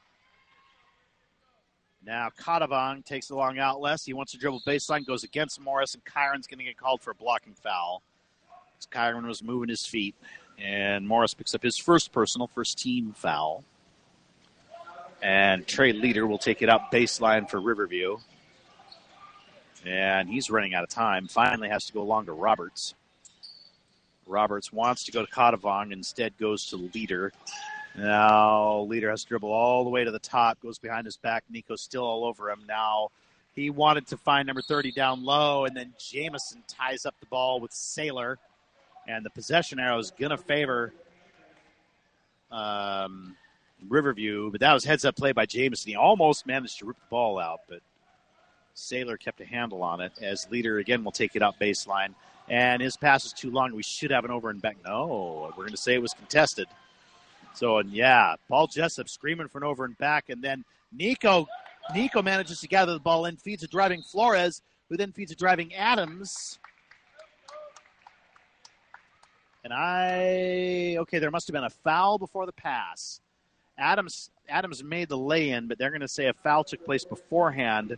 Now Kadavong takes the long outlet. He wants to dribble baseline, goes against Morris, and Kyron's going to get called for a blocking foul. Kyron was moving his feet, and Morris picks up his first personal, first team foul. And Trey Leader will take it up baseline for Riverview. And he's running out of time. Finally has to go along to Roberts. Roberts wants to go to Kadavong, instead goes to Leader. Now Leader has to dribble all the way to the top, goes behind his back. Nico's still all over him. Now he wanted to find number thirty down low, and then Jamison ties up the ball with Saylor. And the possession arrow is going to favor um, Riverview. But that was heads-up play by Jamison. He almost managed to rip the ball out, but Saylor kept a handle on it as Leader, again, will take it out baseline. And his pass is too long. We should have an over and back. No, we're going to say it was contested. So, and yeah, Paul Jessup screaming for an over and back. And then Nico, Nico manages to gather the ball in, feeds a driving Flores, who then feeds a driving Adams. And I, okay, there must have been a foul before the pass. Adams Adams made the lay-in, but they're going to say a foul took place beforehand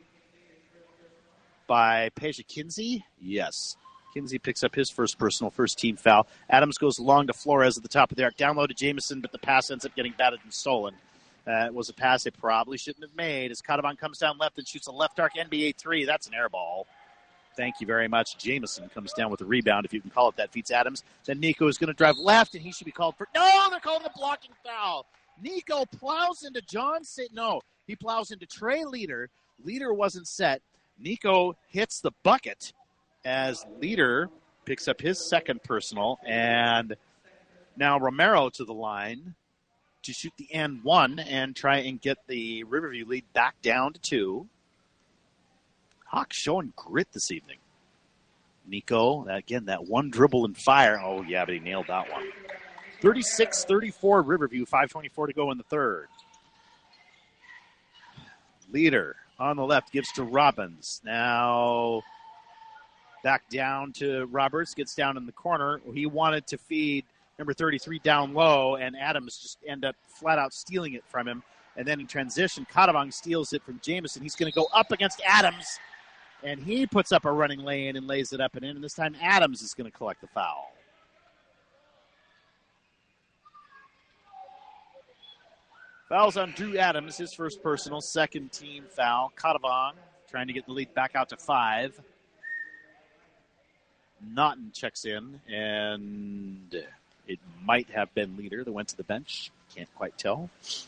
by Peja Kinsey. Yes. Kinsey picks up his first personal, first team foul. Adams goes long to Flores at the top of the arc. Down low to Jamison, but the pass ends up getting batted and stolen. Uh, it was a pass they probably shouldn't have made as Kadavong comes down left and shoots a left arc N B A three. That's an air ball. Thank you very much. Jamison comes down with a rebound, if you can call it that, feeds Adams. Then Nico is going to drive left, and he should be called for... No, they're calling a blocking foul. Nico plows into John... Sa- no, he plows into Trey Leader. Leader wasn't set. Nico hits the bucket as Leader picks up his second personal. And now Romero to the line to shoot the and one and try and get the Riverview lead back down to two. Hawks showing grit this evening. Nico, again, that one dribble and fire. Oh, yeah, but he nailed that one. thirty-six thirty-four Riverview, five twenty-four to go in the third. Leader on the left gives to Robbins. Now back down to Roberts, gets down in the corner. He wanted to feed number thirty-three down low, and Adams just end up flat out stealing it from him. And then in transition, Kadavong steals it from Jamison. He's going to go up against Adams. And he puts up a running lay-in and lays it up and in. And this time Adams is going to collect the foul. Fouls on Drew Adams, his first personal, second team foul. Kadavong trying to get the lead back out to five. Naughton checks in, and it might have been Leader that went to the bench. Can't quite tell.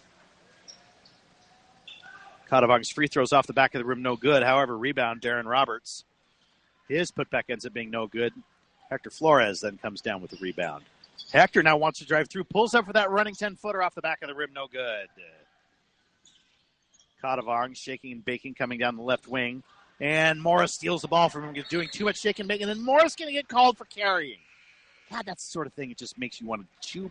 Kadavong's free throws off the back of the rim, no good. However, rebound, Darren Roberts. His putback ends up being no good. Hector Flores then comes down with the rebound. Hector now wants to drive through, pulls up for that running ten-footer off the back of the rim, no good. Kadavong shaking and baking, coming down the left wing. And Morris steals the ball from him, doing too much shaking and baking. And then Morris going to get called for carrying. God, that's the sort of thing it just makes you want to chew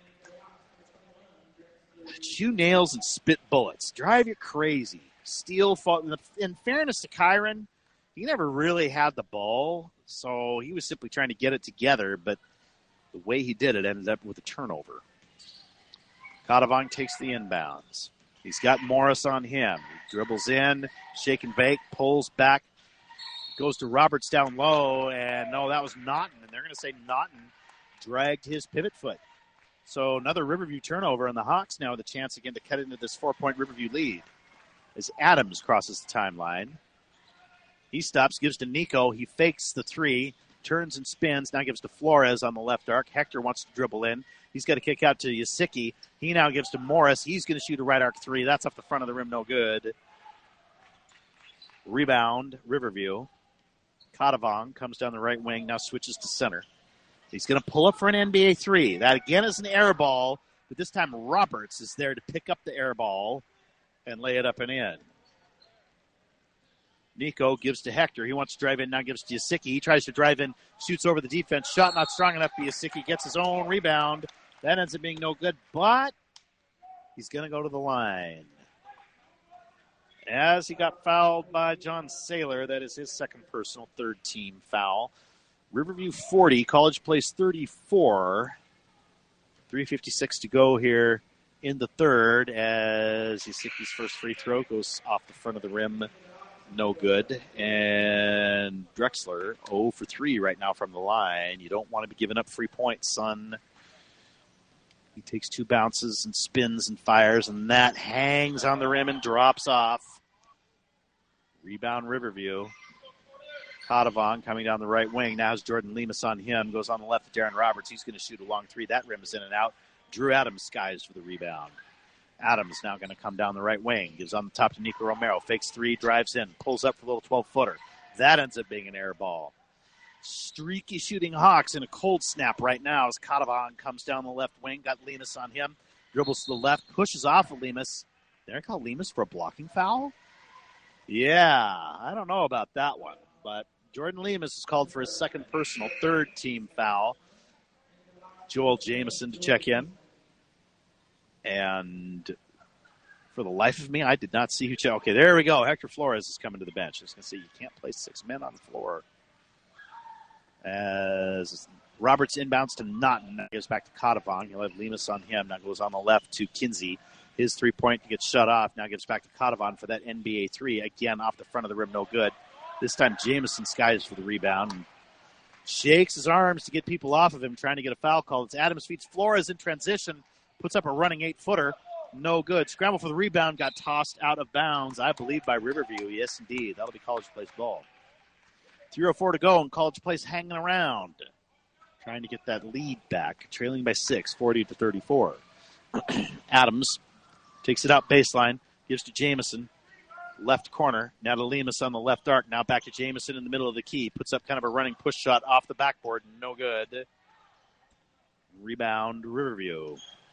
Chew nails and spit bullets. Drive you crazy. Steal. Fall. In fairness to Kyron, he never really had the ball, so he was simply trying to get it together, but the way he did it ended up with a turnover. Kadavong takes the inbounds. He's got Morris on him. He dribbles in, shake and bake, pulls back, goes to Roberts down low, and no, that was Naughton, and they're going to say Naughton dragged his pivot foot. So another Riverview turnover, and the Hawks now with a chance again to cut into this four-point Riverview lead. As Adams crosses the timeline. He stops, gives to Nico. He fakes the three, turns and spins. Now gives to Flores on the left arc. Hector wants to dribble in. He's got to kick out to Yasicki. He now gives to Morris. He's going to shoot a right arc three. That's off the front of the rim, no good. Rebound, Riverview. Kadavong comes down the right wing, now switches to center. He's going to pull up for an N B A three. That again is an air ball, but this time Roberts is there to pick up the air ball and lay it up and in. Nico gives to Hector. He wants to drive in, now gives to Yasicki. He tries to drive in, shoots over the defense. Shot not strong enough, but Yasicki gets his own rebound. That ends up being no good, but he's going to go to the line. As he got fouled by John Saylor, that is his second personal, third team foul. Riverview forty, College Place thirty-four. three fifty-six to go here in the third as Yasicki's first free throw goes off the front of the rim. No good. And Drexler, zero for three right now from the line. You don't want to be giving up free points, son. He takes two bounces and spins and fires, and that hangs on the rim and drops off. Rebound Riverview. Kadavong coming down the right wing. Now has Jordan Lemus on him. Goes on the left to Darren Roberts. He's going to shoot a long three. That rim is in and out. Drew Adams skies for the rebound. Adams now going to come down the right wing. Gives on the top to Nico Romero. Fakes three, drives in. Pulls up for a little twelve-footer. That ends up being an air ball. Streaky shooting Hawks in a cold snap right now as Kadavong comes down the left wing. Got Lemus on him. Dribbles to the left. Pushes off of Lemus. Did I call Lemus for a blocking foul? Yeah, I don't know about that one. But Jordan Lemus is called for his second personal, third team foul. Joel Jamieson to check in. And for the life of me, I did not see who checked. Okay, there we go. Hector Flores is coming to the bench. I was going to say, you can't play six men on the floor. As Roberts inbounds to Naughton. Gives back to Kadavong. He'll have Lemus on him. Now goes on the left to Kinsey. His three-point gets shut off. Now gives back to Kadavong for that N B A three. Again, off the front of the rim, no good. This time, Jamieson skies for the rebound. And shakes his arms to get people off of him, trying to get a foul call. It's Adams feeds Flores in transition. Puts up a running eight-footer. No good. Scramble for the rebound. Got tossed out of bounds, I believe, by Riverview. Yes, indeed. That'll be College Place ball. three oh four to go, and College Place hanging around. Trying to get that lead back. Trailing by six, forty to thirty-four. Adams takes it out baseline. Gives to Jamieson. Left corner. Now to Lemus on the left arc. Now back to Jamieson in the middle of the key. Puts up kind of a running push shot off the backboard. No good. Rebound, Riverview.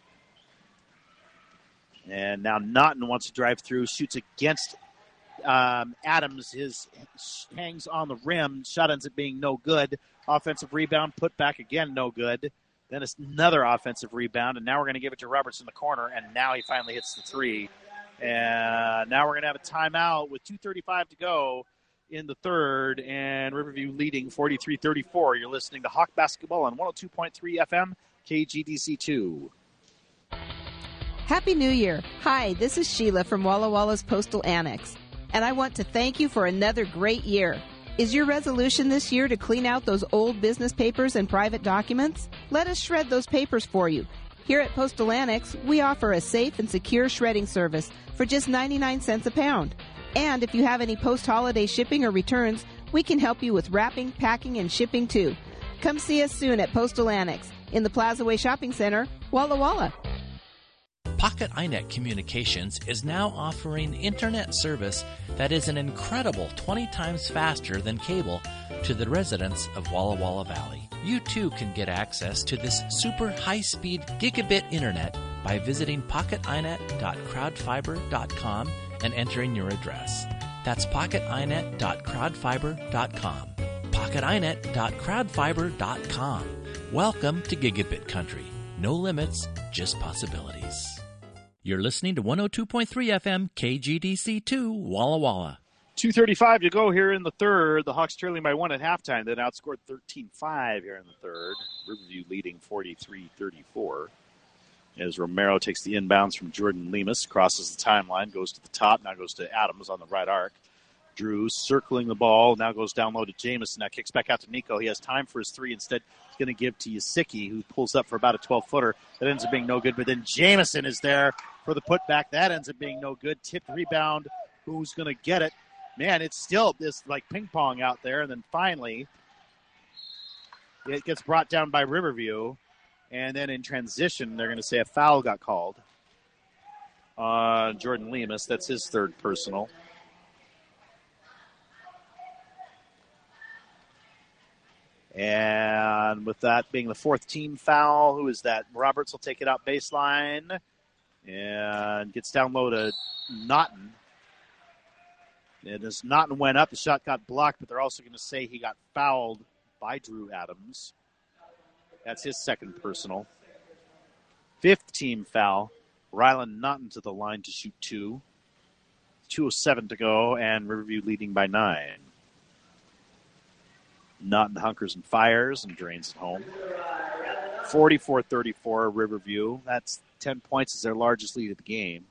And now Naughton wants to drive through. Shoots against um, Adams. His hangs on the rim. Shot ends up being no good. Offensive rebound. Put back again. No good. Then it's another offensive rebound. And now we're going to give it to Roberts in the corner. And now he finally hits the three. And now we're going to have a timeout with two thirty-five to go in the third. And Riverview leading forty-three thirty-four. You're listening to Hawk Basketball on one oh two point three F M, K G D C two. Happy New Year. Hi, this is Sheila from Walla Walla's Postal Annex. And I want to thank you for another great year. Is your resolution this year to clean out those old business papers and private documents? Let us shred those papers for you. Here at Postal Annex, we offer a safe and secure shredding service for just ninety-nine cents a pound. And if you have any post-holiday shipping or returns, we can help you with wrapping, packing, and shipping too. Come see us soon at Postal Annex in the Plaza Way Shopping Center, Walla Walla. Pocket iNet Communications is now offering internet service that is an incredible twenty times faster than cable to the residents of Walla Walla Valley. You too can get access to this super high-speed gigabit internet by visiting pocket i net dot crowdfiber dot com and entering your address. That's pocket i net dot crowdfiber dot com. pocket i net dot crowdfiber dot com. Welcome to Gigabit Country. No limits, just possibilities. You're listening to one oh two point three F M, K G D C two, Walla Walla. two thirty-five to go here in the third. The Hawks trailing by one at halftime. Then outscored thirteen five here in the third. Riverview leading forty-three thirty-four. As Romero takes the inbounds from Jordan Lemus, crosses the timeline, goes to the top, now goes to Adams on the right arc. Drew circling the ball. Now goes down low to Jamison. Now kicks back out to Nico. He has time for his three. Instead, he's going to give to Yasicki, who pulls up for about a twelve-footer. That ends up being no good. But then Jamison is there for the putback. That ends up being no good. Tipped rebound. Who's going to get it? Man, it's still this like ping pong out there. And then finally, it gets brought down by Riverview. And then in transition, they're going to say a foul got called on uh, Jordan Lemus. That's his third personal. And with that being the fourth team foul, who is that? Roberts will take it out baseline and gets down low to Naughton. And as Naughton went up, the shot got blocked, but they're also going to say he got fouled by Drew Adams. That's his second personal. Fifth team foul. Ryland Naughton to the line to shoot two. two oh seven to go, and Riverview leading by nine. Naughton hunkers and fires and drains it home. forty-four thirty-four Riverview. That's ten points is their largest lead of the game.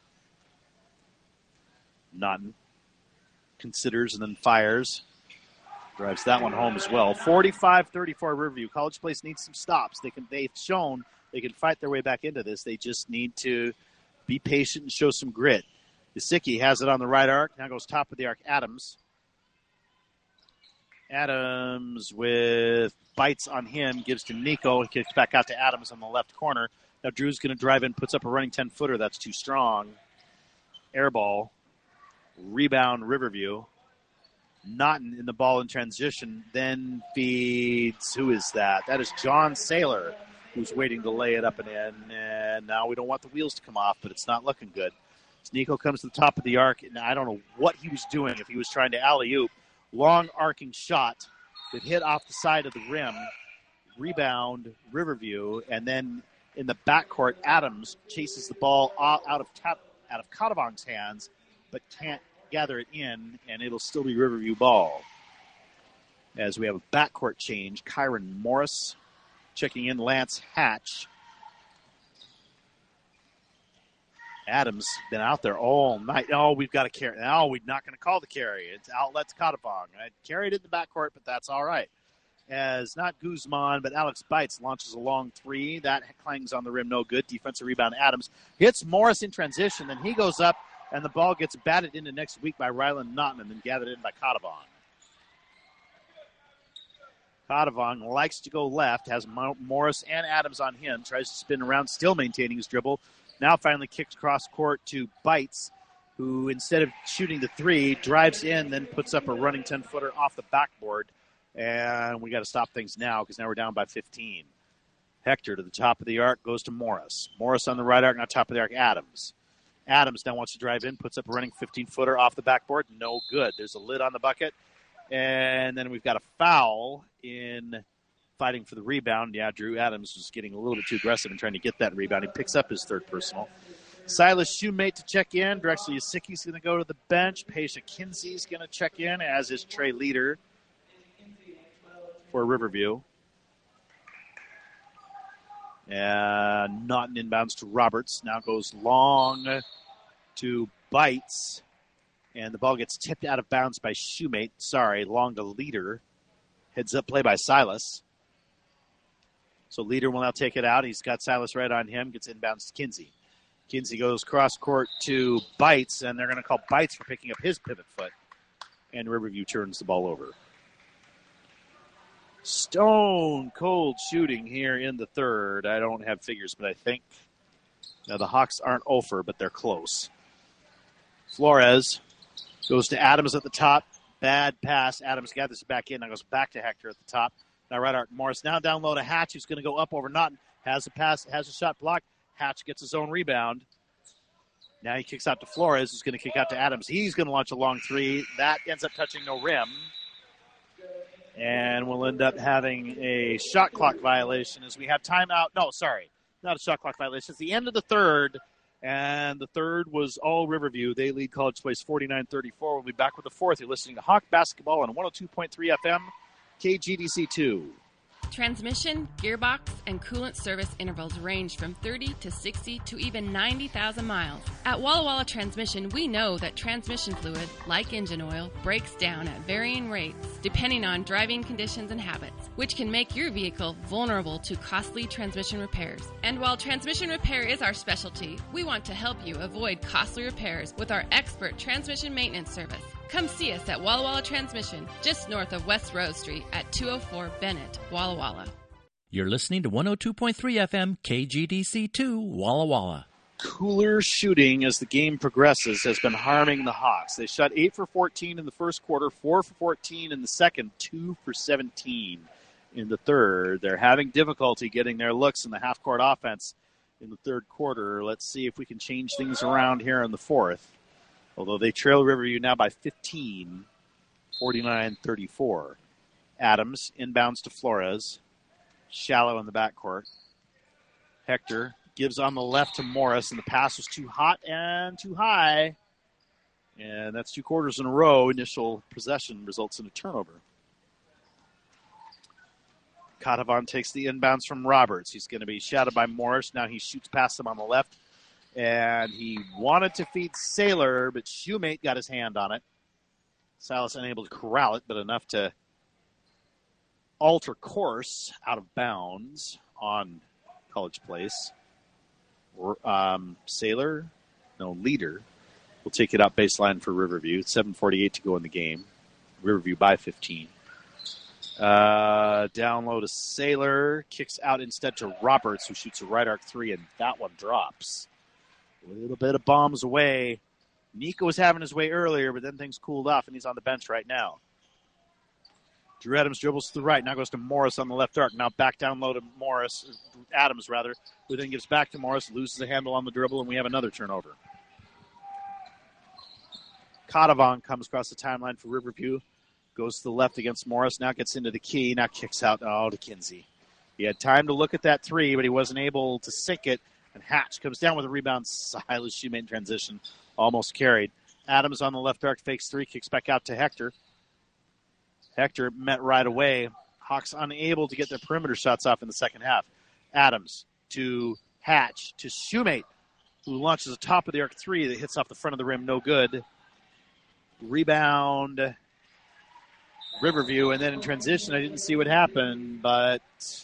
Naughton considers and then fires. Drives that one home as well. forty-five thirty-four Riverview. College Place needs some stops. They can, they've shown they can fight their way back into this. They just need to be patient and show some grit. Yasicki has it on the right arc. Now goes top of the arc. Adams. Adams with bites on him. Gives to Nico. He kicks back out to Adams on the left corner. Now Drew's going to drive in. Puts up a running ten-footer. That's too strong. Air ball. Rebound Riverview. Naughton in the ball in transition. Then feeds. Who is that? That is John Saylor, who's waiting to lay it up and in. And now we don't want the wheels to come off, but it's not looking good. As Nico comes to the top of the arc, and I don't know what he was doing. If he was trying to alley-oop. Long arcing shot that hit off the side of the rim. Rebound Riverview. And then in the backcourt, Adams chases the ball out of tap, out of Cotavong's hands, but can't gather it in, and it'll still be Riverview ball. As we have a backcourt change, Kyron Morris checking in Lance Hatch. Adams been out there all night. Oh, we've got a carry. Oh, we're not going to call the carry. It's outlets Cotavong. I carried it in the backcourt, but that's all right. As not Guzman, but Alex Bites launches a long three. That clangs on the rim, no good. Defensive rebound, Adams. Hits Morris in transition, then he goes up, and the ball gets batted into next week by Ryland Naughton and then gathered in by Cotavong. Cotavong likes to go left, has Morris and Adams on him, tries to spin around, still maintaining his dribble. Now finally kicks cross court to Bites, who instead of shooting the three, drives in, then puts up a running ten-footer off the backboard. And we got to stop things now because now we're down by fifteen. Hector to the top of the arc, goes to Morris. Morris on the right arc, now top of the arc, Adams. Adams now wants to drive in, puts up a running fifteen-footer off the backboard. No good. There's a lid on the bucket. And then we've got a foul in fighting for the rebound. Yeah, Drew Adams was getting a little bit too aggressive and trying to get that rebound. He picks up his third personal. Silas Shoemate to check in. Drexel Yasicki's going to go to the bench. Paisha Kinsey's going to check in, as is Trey Leader for Riverview. And Naughton inbounds to Roberts. Now goes long to Bites. And the ball gets tipped out of bounds by Shoemate. Sorry, long to Leader. Heads up play by Silas. So Leader will now take it out. He's got Silas right on him. Gets inbounds to Kinsey. Kinsey goes cross court to Bites, and they're going to call Bites for picking up his pivot foot. And Riverview turns the ball over. Stone cold shooting here in the third. I don't have figures, but I think now the Hawks aren't over, but they're close. Flores goes to Adams at the top. Bad pass. Adams gathers it back in. Now goes back to Hector at the top. Now right arc Morris. Now down low to Hatch, who's going to go up over Naughton. Has a pass. Has a shot blocked. Hatch gets his own rebound. Now he kicks out to Flores, who's going to kick out to Adams. He's going to launch a long three. That ends up touching no rim. And we'll end up having a shot clock violation as we have timeout. No, sorry. Not a shot clock violation. It's the end of the third. And the third was all Riverview. They lead College Place forty-nine thirty-four. We'll be back with the fourth. You're listening to Hawk Basketball on one oh two point three F M, K G D C two. Transmission, gearbox, and coolant service intervals range from thirty to sixty to even ninety thousand miles. At Walla Walla Transmission, we know that transmission fluid, like engine oil, breaks down at varying rates depending on driving conditions and habits, which can make your vehicle vulnerable to costly transmission repairs. And while transmission repair is our specialty, we want to help you avoid costly repairs with our expert transmission maintenance service. Come see us at Walla Walla Transmission, just north of West Rose Street at two oh four Bennett, Walla Walla. You're listening to one oh two point three F M K G D C two, Walla Walla. Cooler shooting as the game progresses has been harming the Hawks. They shot eight for fourteen in the first quarter, four for fourteen in the second, two for seventeen in the third. They're having difficulty getting their looks in the half-court offense in the third quarter. Let's see if we can change things around here in the fourth. Although they trail Riverview now by fifteen, forty-nine thirty-four. Adams inbounds to Flores. Shallow in the backcourt. Hector gives on the left to Morris, and the pass was too hot and too high. And that's two quarters in a row. Initial possession results in a turnover. Katavon takes the inbounds from Roberts. He's going to be shadowed by Morris. Now he shoots past him on the left. And he wanted to feed Saylor, but Shoemate got his hand on it. Silas unable to corral it, but enough to alter course out of bounds on College Place. Um, Saylor, no, Leader, will take it up baseline for Riverview. seven forty-eight to go in the game. Riverview by fifteen. Uh, down low to Saylor. Kicks out instead to Roberts, who shoots a right arc three, and that one drops. A little bit of bombs away. Nico was having his way earlier, but then things cooled off, and he's on the bench right now. Drew Adams dribbles to the right. Now goes to Morris on the left arc. Now back down low to Morris. Adams, rather, who then gives back to Morris, loses the handle on the dribble, and we have another turnover. Katavon comes across the timeline for Riverview. Goes to the left against Morris. Now gets into the key. Now kicks out, oh, to Kinsey. He had time to look at that three, but he wasn't able to sink it. And Hatch comes down with a rebound. Silas Shoemate in transition. Almost carried. Adams on the left arc, fakes three, kicks back out to Hector. Hector met right away. Hawks unable to get their perimeter shots off in the second half. Adams to Hatch to Shoemate, who launches a top of the arc three that hits off the front of the rim. No good. Rebound. Riverview. And then in transition, I didn't see what happened, but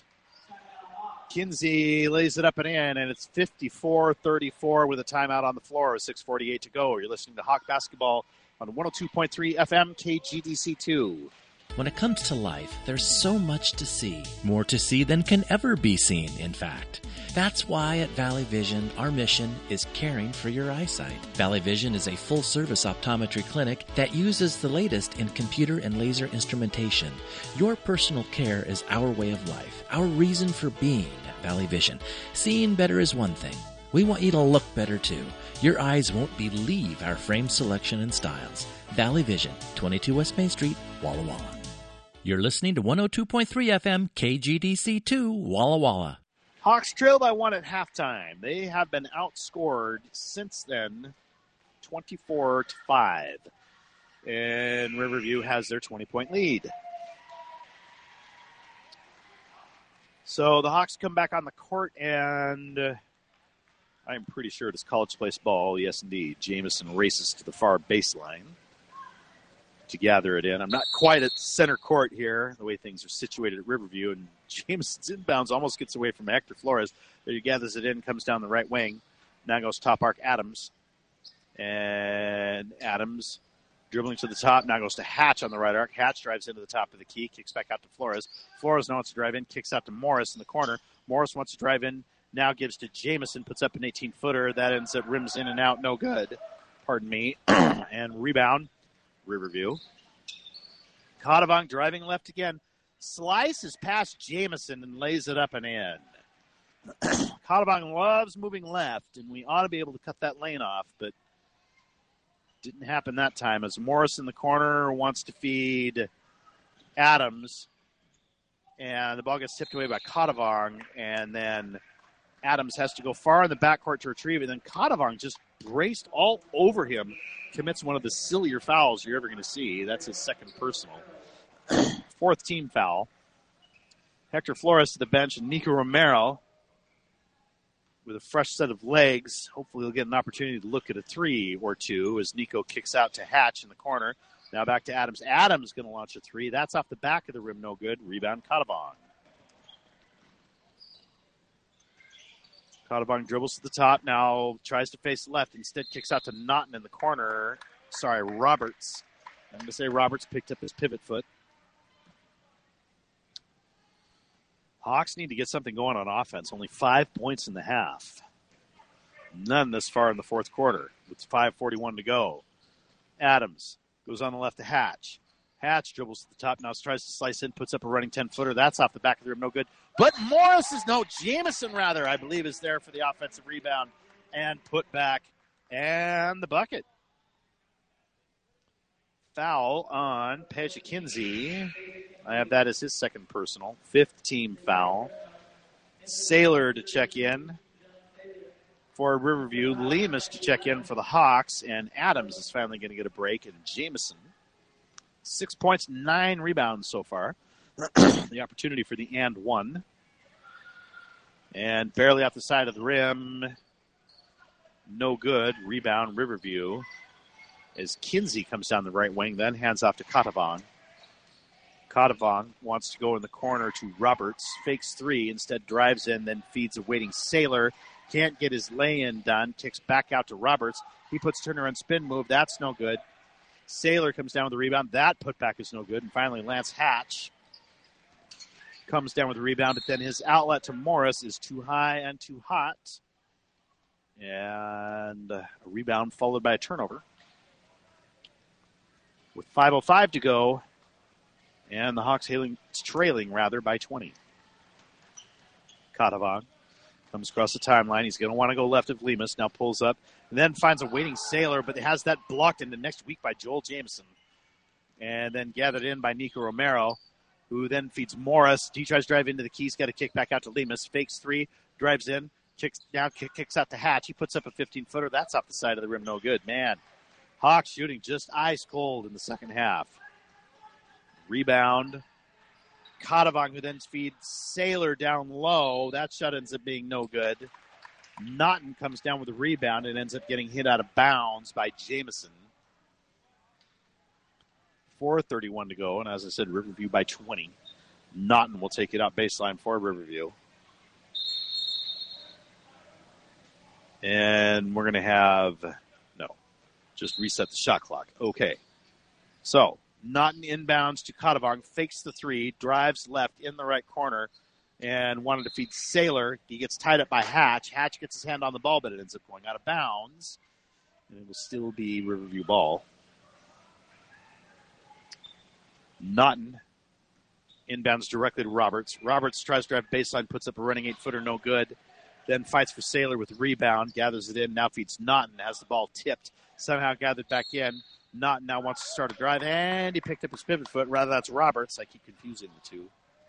Kinsey lays it up and in, and it's fifty-four thirty-four with a timeout on the floor with six forty-eight to go. You're listening to Hawk Basketball on one oh two point three F M K G D C two. When it comes to life, there's so much to see. More to see than can ever be seen, in fact. That's why at Valley Vision, our mission is caring for your eyesight. Valley Vision is a full-service optometry clinic that uses the latest in computer and laser instrumentation. Your personal care is our way of life, our reason for being at Valley Vision. Seeing better is one thing. We want you to look better, too. Your eyes won't believe our frame selection and styles. Valley Vision, twenty-two West Main Street, Walla Walla. You're listening to one oh two point three F M K G D C two, Walla Walla. Hawks trail by one at halftime. They have been outscored since then, twenty-four to five. And Riverview has their twenty-point lead. So the Hawks come back on the court, and uh, I'm pretty sure it is College Place ball. Yes, indeed. Jamison races to the far baseline to gather it in. I'm not quite at center court here, the way things are situated at Riverview, and Jamison's inbounds almost gets away from Hector Flores. But he gathers it in, comes down the right wing. Now goes top arc Adams. And Adams dribbling to the top. Now goes to Hatch on the right arc. Hatch drives into the top of the key, kicks back out to Flores. Flores now wants to drive in, kicks out to Morris in the corner. Morris wants to drive in, now gives to Jamison, puts up an eighteen-footer. That ends up rims in and out, no good. Pardon me. And rebound. Riverview. Katavon driving left again. Slices past Jamison and lays it up and in. Katavon loves moving left, and we ought to be able to cut that lane off, but didn't happen that time as Morris in the corner wants to feed Adams, and the ball gets tipped away by Katavon, and then Adams has to go far in the backcourt to retrieve it, and then Katavon just braced all over him, commits one of the sillier fouls you're ever going to see. That's his second personal. Fourth team foul. Hector Flores to the bench, and Nico Romero with a fresh set of legs. Hopefully he'll get an opportunity to look at a three or two as Nico kicks out to Hatch in the corner. Now back to Adams. Adams going to launch a three. That's off the back of the rim, no good. Rebound, Kadavong. Kadavong dribbles to the top. Now tries to face left. Instead kicks out to Naughton in the corner. Sorry, Roberts. I'm going to say Roberts picked up his pivot foot. Hawks need to get something going on offense. Only five points in the half. None this far in the fourth quarter with five forty-one to go. Adams goes on the left to Hatch. Hatch dribbles to the top. Now tries to slice in, puts up a running ten-footer. That's off the back of the rim, no good. But Morris is, no, Jamison rather, I believe, is there for the offensive rebound and put back. And the bucket. Foul on Peja Kinsey. I have that as his second personal. Fifth team foul. Saylor to check in for Riverview. Lemus to check in for the Hawks. And Adams is finally going to get a break. And Jamison, six points, nine rebounds so far. The opportunity for the and one. And barely off the side of the rim. No good. Rebound, Riverview. As Kinsey comes down the right wing, then hands off to Kadavong. Kadavong wants to go in the corner to Roberts. Fakes three, instead drives in, then feeds a waiting Saylor. Can't get his lay-in done. Kicks back out to Roberts. He puts Turner on spin move. That's no good. Saylor comes down with the rebound. That putback is no good. And finally, Lance Hatch comes down with the rebound, but then his outlet to Morris is too high and too hot. And a rebound followed by a turnover. With five oh five to go, and the Hawks hailing, trailing rather by twenty. Kadavong comes across the timeline. He's going to want to go left of Lemus. Now pulls up and then finds a waiting Saylor, but has that blocked in the next week by Joel Jameson. And then gathered in by Nico Romero, who then feeds Morris. He tries to drive into the key. He's got to kick back out to Lemus. Fakes three, drives in, kicks down, kick, kicks out to Hatch. He puts up a fifteen-footer. That's off the side of the rim. No good, man. Hawks shooting just ice cold in the second half. Rebound. Kadavong, who then feeds Saylor down low. That shot ends up being no good. Naughton comes down with a rebound and ends up getting hit out of bounds by Jamison. four thirty-one to go, and as I said, Riverview by twenty. Naughton will take it out baseline for Riverview. And we're going to have... Just reset the shot clock. Okay. So, Naughton inbounds to Kadavong, fakes the three, drives left in the right corner, and wanted to feed Saylor. He gets tied up by Hatch. Hatch gets his hand on the ball, but it ends up going out of bounds. And it will still be Riverview ball. Naughton inbounds directly to Roberts. Roberts tries to drive baseline, puts up a running eight-footer, no good. Then fights for Saylor with rebound, gathers it in, now feeds Naughton, has the ball tipped. Somehow gathered back in. Naughton now wants to start a drive, and he picked up his pivot foot. Rather, that's Roberts. I keep confusing the two.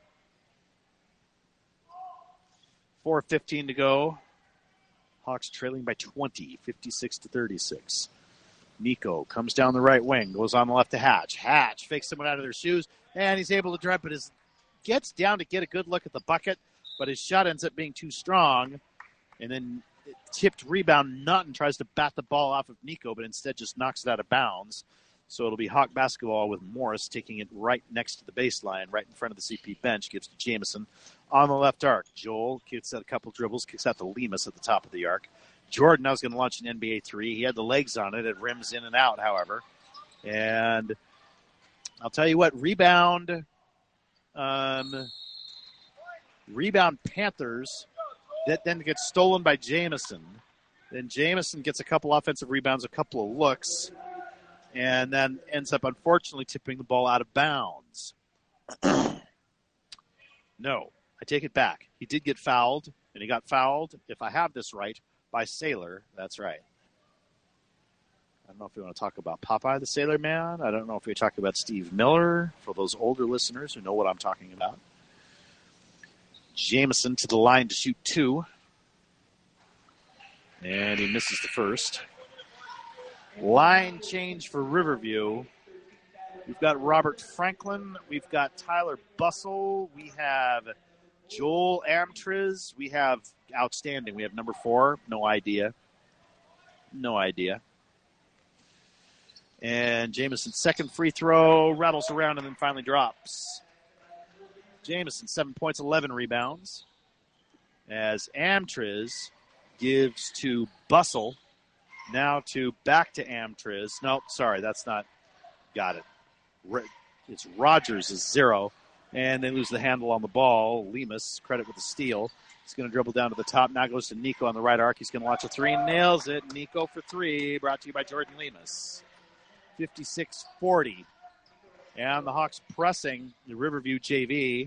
four fifteen to go. Hawks trailing by twenty, fifty-six to thirty-six. Nico comes down the right wing, goes on the left to Hatch. Hatch fakes someone out of their shoes, and he's able to drive, but his gets down to get a good look at the bucket, but his shot ends up being too strong, and then tipped rebound. Naughton tries to bat the ball off of Nico, but instead just knocks it out of bounds. So it'll be Hawk basketball with Morris taking it right next to the baseline, right in front of the C P bench. Gives to Jamison on the left arc. Joel kicks out a couple dribbles, kicks out to Lemus at the top of the arc. Jordan now is going to launch an N B A three. He had the legs on it. It rims in and out, however. And I'll tell you what, rebound, um, rebound Panthers. That then gets stolen by Jamison. Then Jamison gets a couple offensive rebounds, a couple of looks, and then ends up, unfortunately, tipping the ball out of bounds. No, I take it back. He did get fouled, and he got fouled, if I have this right, by Saylor. That's right. I don't know if we want to talk about Popeye the Sailor Man. I don't know if we talk about Steve Miller, for those older listeners who know what I'm talking about. Jamison to the line to shoot two. And he misses the first. Line change for Riverview. We've got Robert Franklin. We've got Tyler Bussell. We have Joel Amtriz, we have outstanding. We have number four, no idea. No idea. And Jameson's second free throw rattles around and then finally drops. Jameson, seven points, eleven rebounds. As Amtriz gives to Bustle. Now to back to Amtriz. Nope, sorry, that's not. Got it. It's Rogers is zero. And they lose the handle on the ball. Lemus, credit with the steal. He's going to dribble down to the top. Now goes to Nico on the right arc. He's going to launch a three. Nails it. Nico for three. Brought to you by Jordan Lemus. fifty-six forty. And the Hawks pressing the Riverview J V.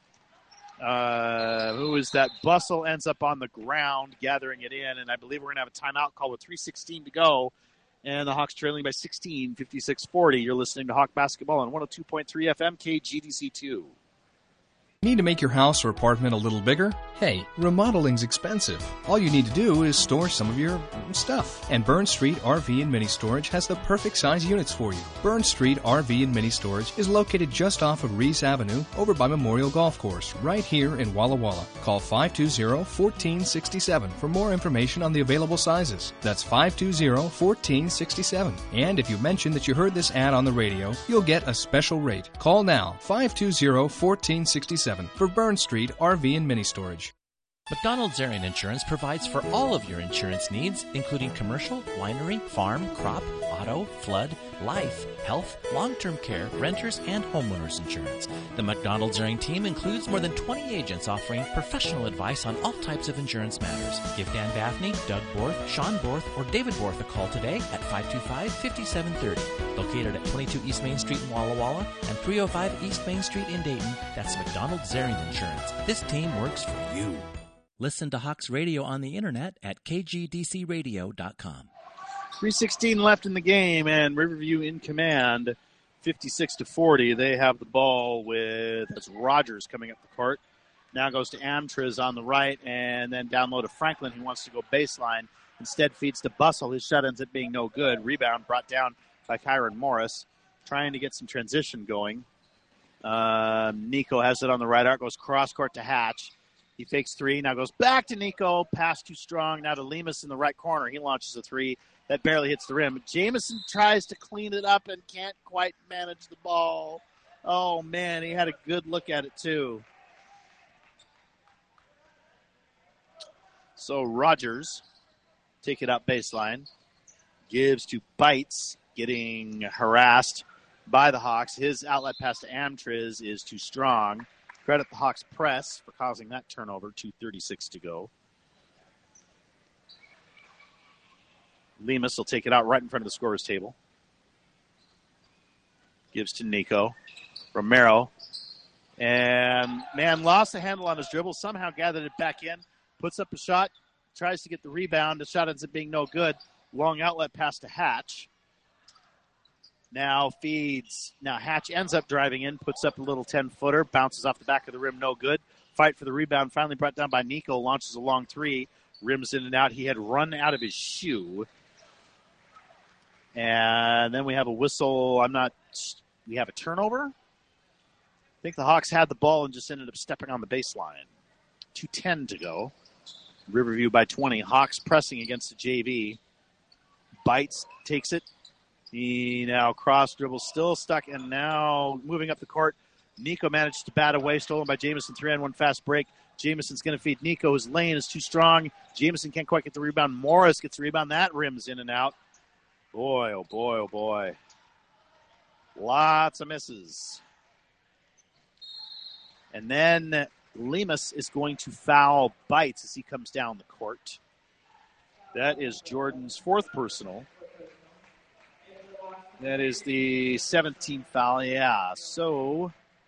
Uh, who is that? Bustle ends up on the ground gathering it in. And I believe we're going to have a timeout call with three sixteen to go. And the Hawks trailing by sixteen, fifty-six forty. You're listening to Hawk Basketball on one oh two point three F M K G D C two. Need to make your house or apartment a little bigger? Hey, remodeling's expensive. All you need to do is store some of your stuff. And Burn Street R V and Mini Storage has the perfect size units for you. Burn Street R V and Mini Storage is located just off of Reese Avenue over by Memorial Golf Course, right here in Walla Walla. Call five two zero, one four six seven for more information on the available sizes. That's five two zero, one four six seven. And if you mention that you heard this ad on the radio, you'll get a special rate. Call now, five two zero, one four six seven. For Burn Street R V and Mini Storage. McDonald's Arian Insurance provides for all of your insurance needs, including commercial, winery, farm, crop, auto, flood, life, health, long-term care, renters, and homeowners insurance. The McDonald's Arian team includes more than twenty agents offering professional advice on all types of insurance matters. Give Dan Baffney, Doug Borth, Sean Borth, or David Borth a call today at five two five, five seven three zero. Located at twenty-two East Main Street in Walla Walla and three oh five East Main Street in Dayton, that's McDonald's Arian Insurance. This team works for you. Listen to Hawks Radio on the internet at k g d c radio dot com. three sixteen left in the game, and Riverview in command, fifty-six to forty. They have the ball with it's Rogers coming up the court. Now goes to Amtriz on the right, and then down low to Franklin, who wants to go baseline. Instead feeds to Bustle. His shot ends up being no good. Rebound brought down by Kyron Morris, trying to get some transition going. Uh, Nico has it on the right arc, goes cross-court to Hatch. He fakes three, now goes back to Nico. Pass too strong, now to Lemus in the right corner. He launches a three. That barely hits the rim. Jameson tries to clean it up and can't quite manage the ball. Oh, man, he had a good look at it, too. So Rogers, take it up baseline, gives to Bites, getting harassed by the Hawks. His outlet pass to Amtriz is too strong. Credit the Hawks press for causing that turnover. two thirty-six to go. Lemus will take it out right in front of the scorer's table. Gives to Nico. Romero. And, man, lost the handle on his dribble. Somehow gathered it back in. Puts up a shot. Tries to get the rebound. The shot ends up being no good. Long outlet pass to Hatch. Now feeds. Now Hatch ends up driving in, puts up a little ten-footer, bounces off the back of the rim, no good. Fight for the rebound, finally brought down by Nico, launches a long three, rims in and out. He had run out of his shoe. And then we have a whistle. I'm not, we have a turnover. I think the Hawks had the ball and just ended up stepping on the baseline. two ten to go. Riverview by twenty. Hawks pressing against the J V. Bites, takes it. He now cross dribbles, still stuck, and now moving up the court. Nico managed to bat away, stolen by Jameson. Three on one fast break. Jameson's going to feed Nico. His lane is too strong. Jameson can't quite get the rebound. Morris gets the rebound. That rims in and out. Boy, oh boy, oh boy. Lots of misses. And then Lemus is going to foul Bites as he comes down the court. That is Jordan's fourth personal. That is the seventeenth foul, yeah. So,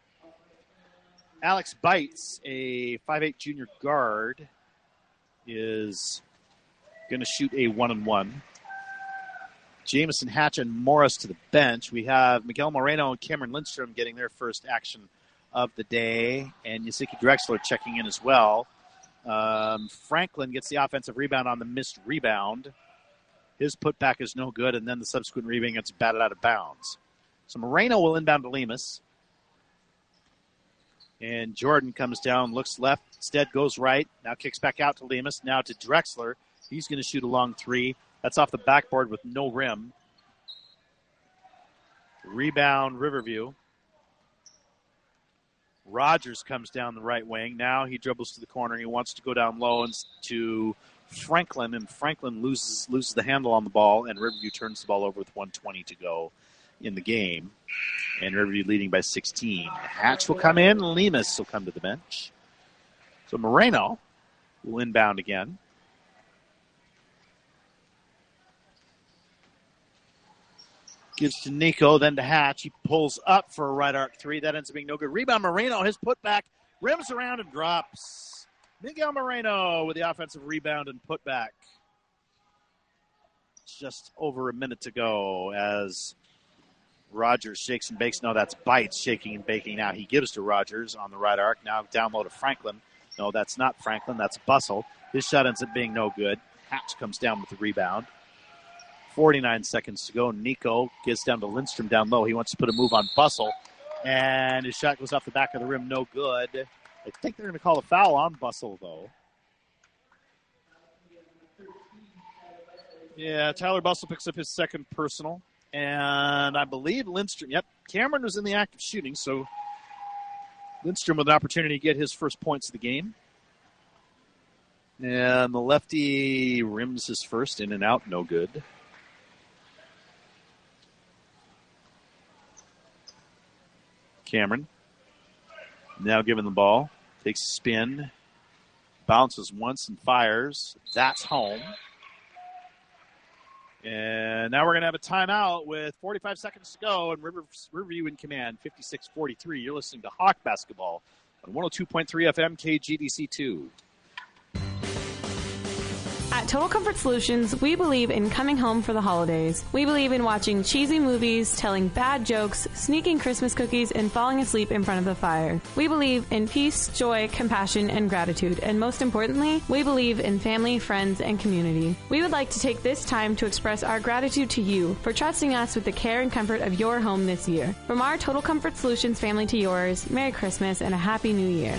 Alex Bites, a five eight junior guard, is going to shoot a one and one. Jameson, Hatch, and Morris to the bench. We have Miguel Moreno and Cameron Lindstrom getting their first action of the day, and Yasiki Drexler checking in as well. Um, Franklin gets the offensive rebound on the missed rebound. His putback is no good, and then the subsequent rebound gets batted out of bounds. So Moreno will inbound to Lemus. And Jordan comes down, looks left, instead goes right. Now kicks back out to Lemus, now to Drexler. He's going to shoot a long three. That's off the backboard with no rim. Rebound, Riverview. Rogers comes down the right wing. Now he dribbles to the corner. He wants to go down low and to Franklin, and Franklin loses loses the handle on the ball, and Riverview turns the ball over with one twenty to go in the game. And Riverview leading by sixteen. Hatch will come in. Lemus will come to the bench. So Moreno will inbound again. Gives to Nico, then to Hatch. He pulls up for a right arc three. That ends up being no good. Rebound, Moreno. His putback rims around and drops. Miguel Moreno with the offensive rebound and putback. Just over a minute to go as Rogers shakes and bakes. No, that's Bites shaking and baking now. He gives to Rogers on the right arc. Now down low to Franklin. No, that's not Franklin. That's Bustle. His shot ends up being no good. Hatch comes down with the rebound. forty-nine seconds to go. Nico gets down to Lindstrom down low. He wants to put a move on Bustle. And his shot goes off the back of the rim. No good. I think they're going to call a foul on Bustle, though. Yeah, Tyler Bustle picks up his second personal. And I believe Lindstrom, yep, Cameron was in the act of shooting, so Lindstrom with an opportunity to get his first points of the game. And the lefty rims his first, in and out, no good. Cameron now given the ball, takes a spin, bounces once and fires. That's home. And now we're going to have a timeout with forty-five seconds to go, and River, Riverview in command, fifty-six forty-three. You're listening to Hawk Basketball on one oh two point three F M K G D C two. At Total Comfort Solutions, we believe in coming home for the holidays. We believe in watching cheesy movies, telling bad jokes, sneaking Christmas cookies, and falling asleep in front of the fire. We believe in peace, joy, compassion, and gratitude. And most importantly, we believe in family, friends, and community. We would like to take this time to express our gratitude to you for trusting us with the care and comfort of your home this year. From our Total Comfort Solutions family to yours, Merry Christmas and a Happy New Year.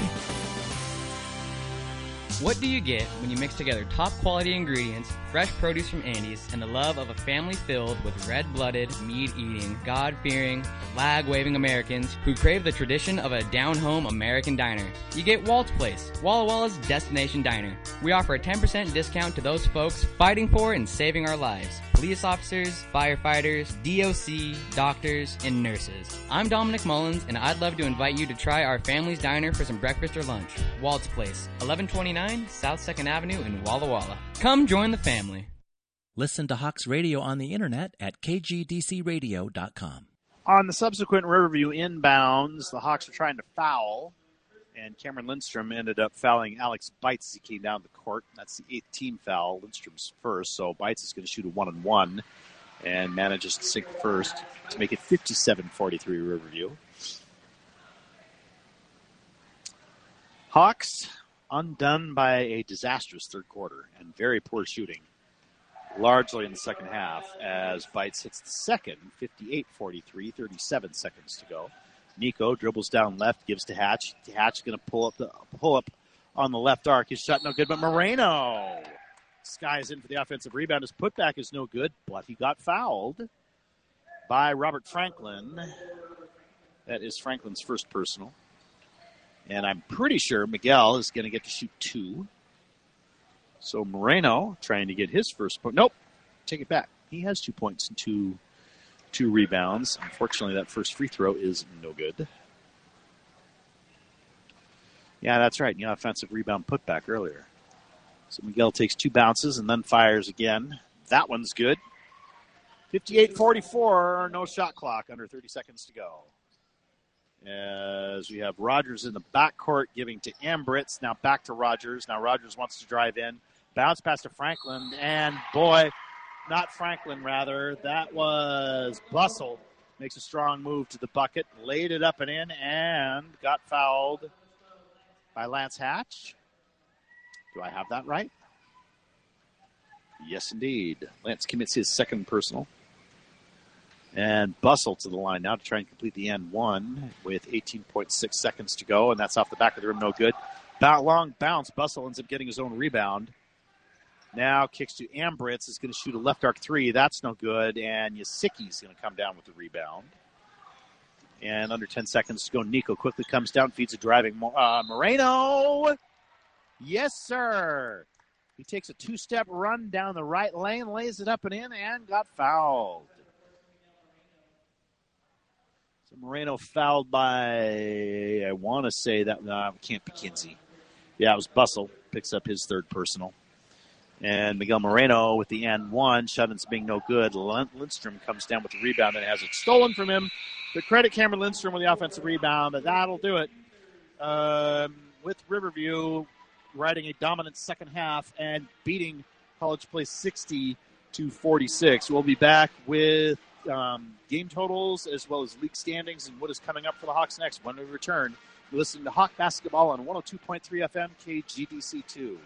What do you get when you mix together top-quality ingredients, fresh produce from Andy's, and the love of a family filled with red-blooded, meat-eating, God-fearing, flag-waving Americans who crave the tradition of a down-home American diner? You get Walt's Place, Walla Walla's destination diner. We offer a ten percent discount to those folks fighting for and saving our lives. Police officers, firefighters, D O C, doctors, and nurses. I'm Dominic Mullins, and I'd love to invite you to try our family's diner for some breakfast or lunch. Walt's Place, eleven twenty-nine South second Avenue in Walla Walla. Come join the family. Listen to Hawks Radio on the internet at k g d c radio dot com. On the subsequent Riverview inbounds, the Hawks are trying to foul, and Cameron Lindstrom ended up fouling Alex Bites as he came down the court. That's the eighth team foul. Lindstrom's first, so Bites is going to shoot a one-and-one and manages to sink the first to make it fifty-seven forty-three Riverview. Hawks undone by a disastrous third quarter and very poor shooting, largely in the second half, as Bites hits the second, fifty-eight forty-three, thirty-seven seconds to go. Nico dribbles down left, gives to Hatch. Hatch is going to pull up the pull up on the left arc. His shot no good, but Moreno skies in for the offensive rebound. His putback is no good, but he got fouled by Robert Franklin. That is Franklin's first personal. And I'm pretty sure Miguel is going to get to shoot two. So Moreno trying to get his first point. Nope, take it back. He has two points and two Two rebounds. Unfortunately, that first free throw is no good. Yeah, that's right. You know, offensive rebound putback earlier. So Miguel takes two bounces and then fires again. That one's good. fifty-eight forty-four, no shot clock, under thirty seconds to go. As we have Rogers in the backcourt giving to Ambritz. Now back to Rogers. Now Rogers wants to drive in. Bounce pass to Franklin. And boy... Not Franklin, rather. That was Bustle. Makes a strong move to the bucket. Laid it up and in and got fouled by Lance Hatch. Do I have that right? Yes, indeed. Lance commits his second personal. And Bustle to the line now to try and complete the end one with eighteen point six seconds to go, and that's off the back of the rim, no good. Bow, long bounce. Bustle ends up getting his own rebound. Now kicks to Ambritz, is going to shoot a left arc three. That's no good, and Yasicki's going to come down with the rebound. And under ten seconds to go, Nico quickly comes down, feeds a driving uh, Moreno. Yes, sir. He takes a two-step run down the right lane, lays it up and in, and got fouled. So Moreno fouled by, I want to say that, no, it can't be Kinsey. Yeah, it was Bustle. Picks up his third personal. And Miguel Moreno with the and one. Shut-ins being no good. Lindstrom comes down with the rebound and has it stolen from him. But credit Cameron Lindstrom with the offensive rebound. But that'll do it. Um, with Riverview riding a dominant second half and beating College Place sixty to forty-six. We'll be back with um, game totals as well as league standings and what is coming up for the Hawks next when we return. You're listening to Hawk Basketball on one oh two point three F M K G D C two.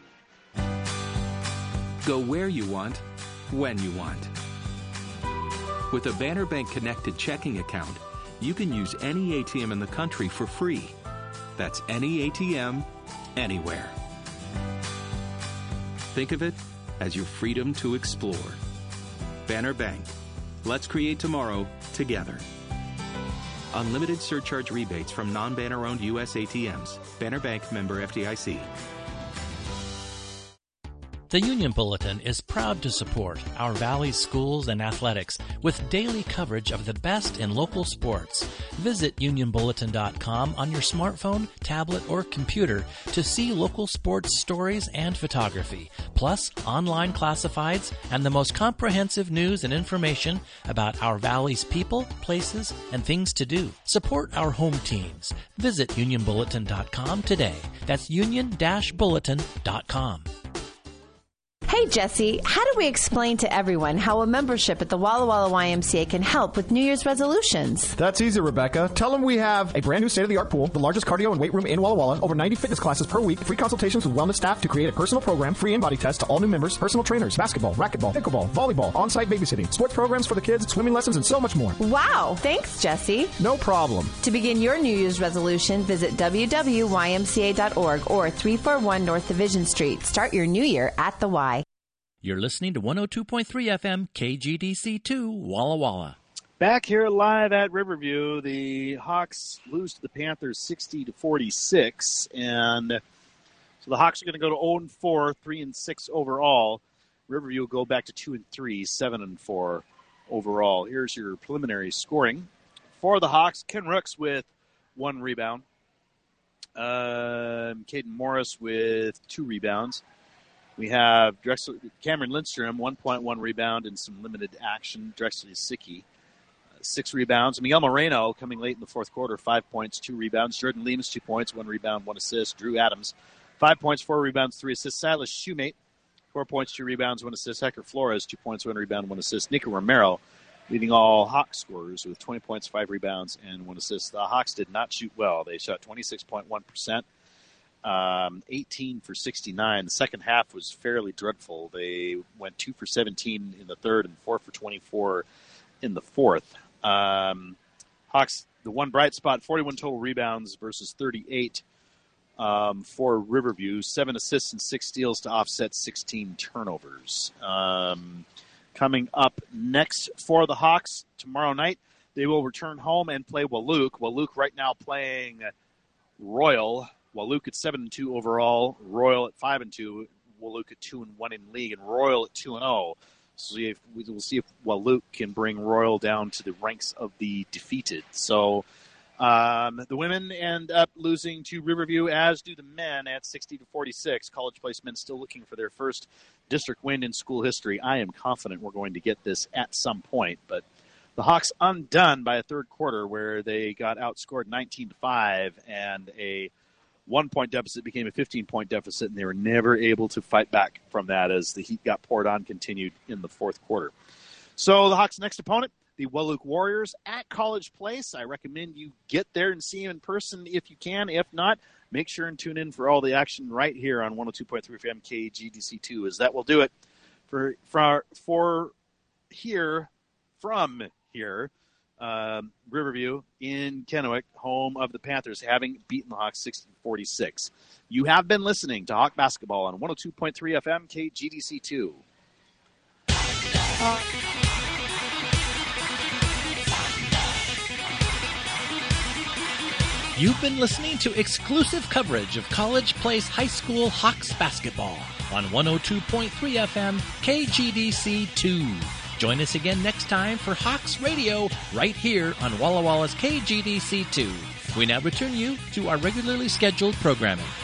Go where you want, when you want. With a Banner Bank connected checking account, you can use any A T M in the country for free. That's any A T M, anywhere. Think of it as your freedom to explore. Banner Bank. Let's create tomorrow together. Unlimited surcharge rebates from non-Banner owned U S A T Ms. Banner Bank, member F D I C. The Union Bulletin is proud to support our Valley schools and athletics with daily coverage of the best in local sports. Visit union bulletin dot com on your smartphone, tablet, or computer to see local sports stories and photography, plus online classifieds and the most comprehensive news and information about our Valley's people, places, and things to do. Support our home teams. Visit union bulletin dot com today. That's union bulletin dot com. Hey, Jesse, how do we explain to everyone how a membership at the Walla Walla Y M C A can help with New Year's resolutions? That's easy, Rebecca. Tell them we have a brand new state-of-the-art pool, the largest cardio and weight room in Walla Walla, over ninety fitness classes per week, free consultations with wellness staff to create a personal program, free in-body test to all new members, personal trainers, basketball, racquetball, pickleball, volleyball, on-site babysitting, sports programs for the kids, swimming lessons, and so much more. Wow. Thanks, Jesse. No problem. To begin your New Year's resolution, visit w w w dot y m c a dot org or three forty-one North Division Street. Start your new year at the Y. You're listening to one oh two point three F M K G D C two, Walla Walla. Back here live at Riverview, the Hawks lose to the Panthers sixty to forty-six, and so the Hawks are going to go to oh and four, three and six overall. Riverview will go back to two and three, seven and four overall. Here's your preliminary scoring for the Hawks. Ken Rooks with one rebound. Um, Caden Morris with two rebounds. We have Drexel, Cameron Lindstrom, one point one rebound and some limited action. Drexel Yasicki, uh, six rebounds. Miguel Moreno coming late in the fourth quarter, five points, two rebounds. Jordan Leams, two points, one rebound, one assist. Drew Adams, five points, four rebounds, three assists. Silas Shoemate, four points, two rebounds, one assist. Hector Flores, two points, one rebound, one assist. Nico Romero leading all Hawks scorers with twenty points, five rebounds, and one assist. The Hawks did not shoot well. They shot twenty-six point one percent. Um, eighteen for sixty-nine. The second half was fairly dreadful. They went two for seventeen in the third and four for twenty-four in the fourth. Um, Hawks, the one bright spot, forty-one total rebounds versus thirty-eight um, for Riverview. Seven assists and six steals to offset sixteen turnovers. Um, coming up next for the Hawks tomorrow night, they will return home and play Walook. Walook right now playing Royal. Walook at seven and two overall, Royal at five and two, Walook at two and one in league, and Royal at two and zero. So if, we'll see if Walook can bring Royal down to the ranks of the defeated. So um, the women end up losing to Riverview, as do the men at sixty to forty-six. College Place men still looking for their first district win in school history. I am confident we're going to get this at some point, but the Hawks undone by a third quarter where they got outscored nineteen to five, and a one-point deficit became a fifteen-point deficit, and they were never able to fight back from that as the heat got poured on, continued in the fourth quarter. So the Hawks' next opponent, the Walook Warriors at College Place. I recommend you get there and see them in person if you can. If not, make sure and tune in for all the action right here on one oh two point three F M K G D C two, as that will do it for, for, for here, from here. um, Riverview in Kennewick, home of the Panthers, having beaten the Hawks sixty to forty-six. You have been listening to Hawk Basketball on one oh two point three F M, K G D C two. Uh, You've been listening to exclusive coverage of College Place High School Hawks basketball on one oh two point three F M, K G D C two. Join us again next time for Hawks Radio right here on Walla Walla's K G D C two. We now return you to our regularly scheduled programming.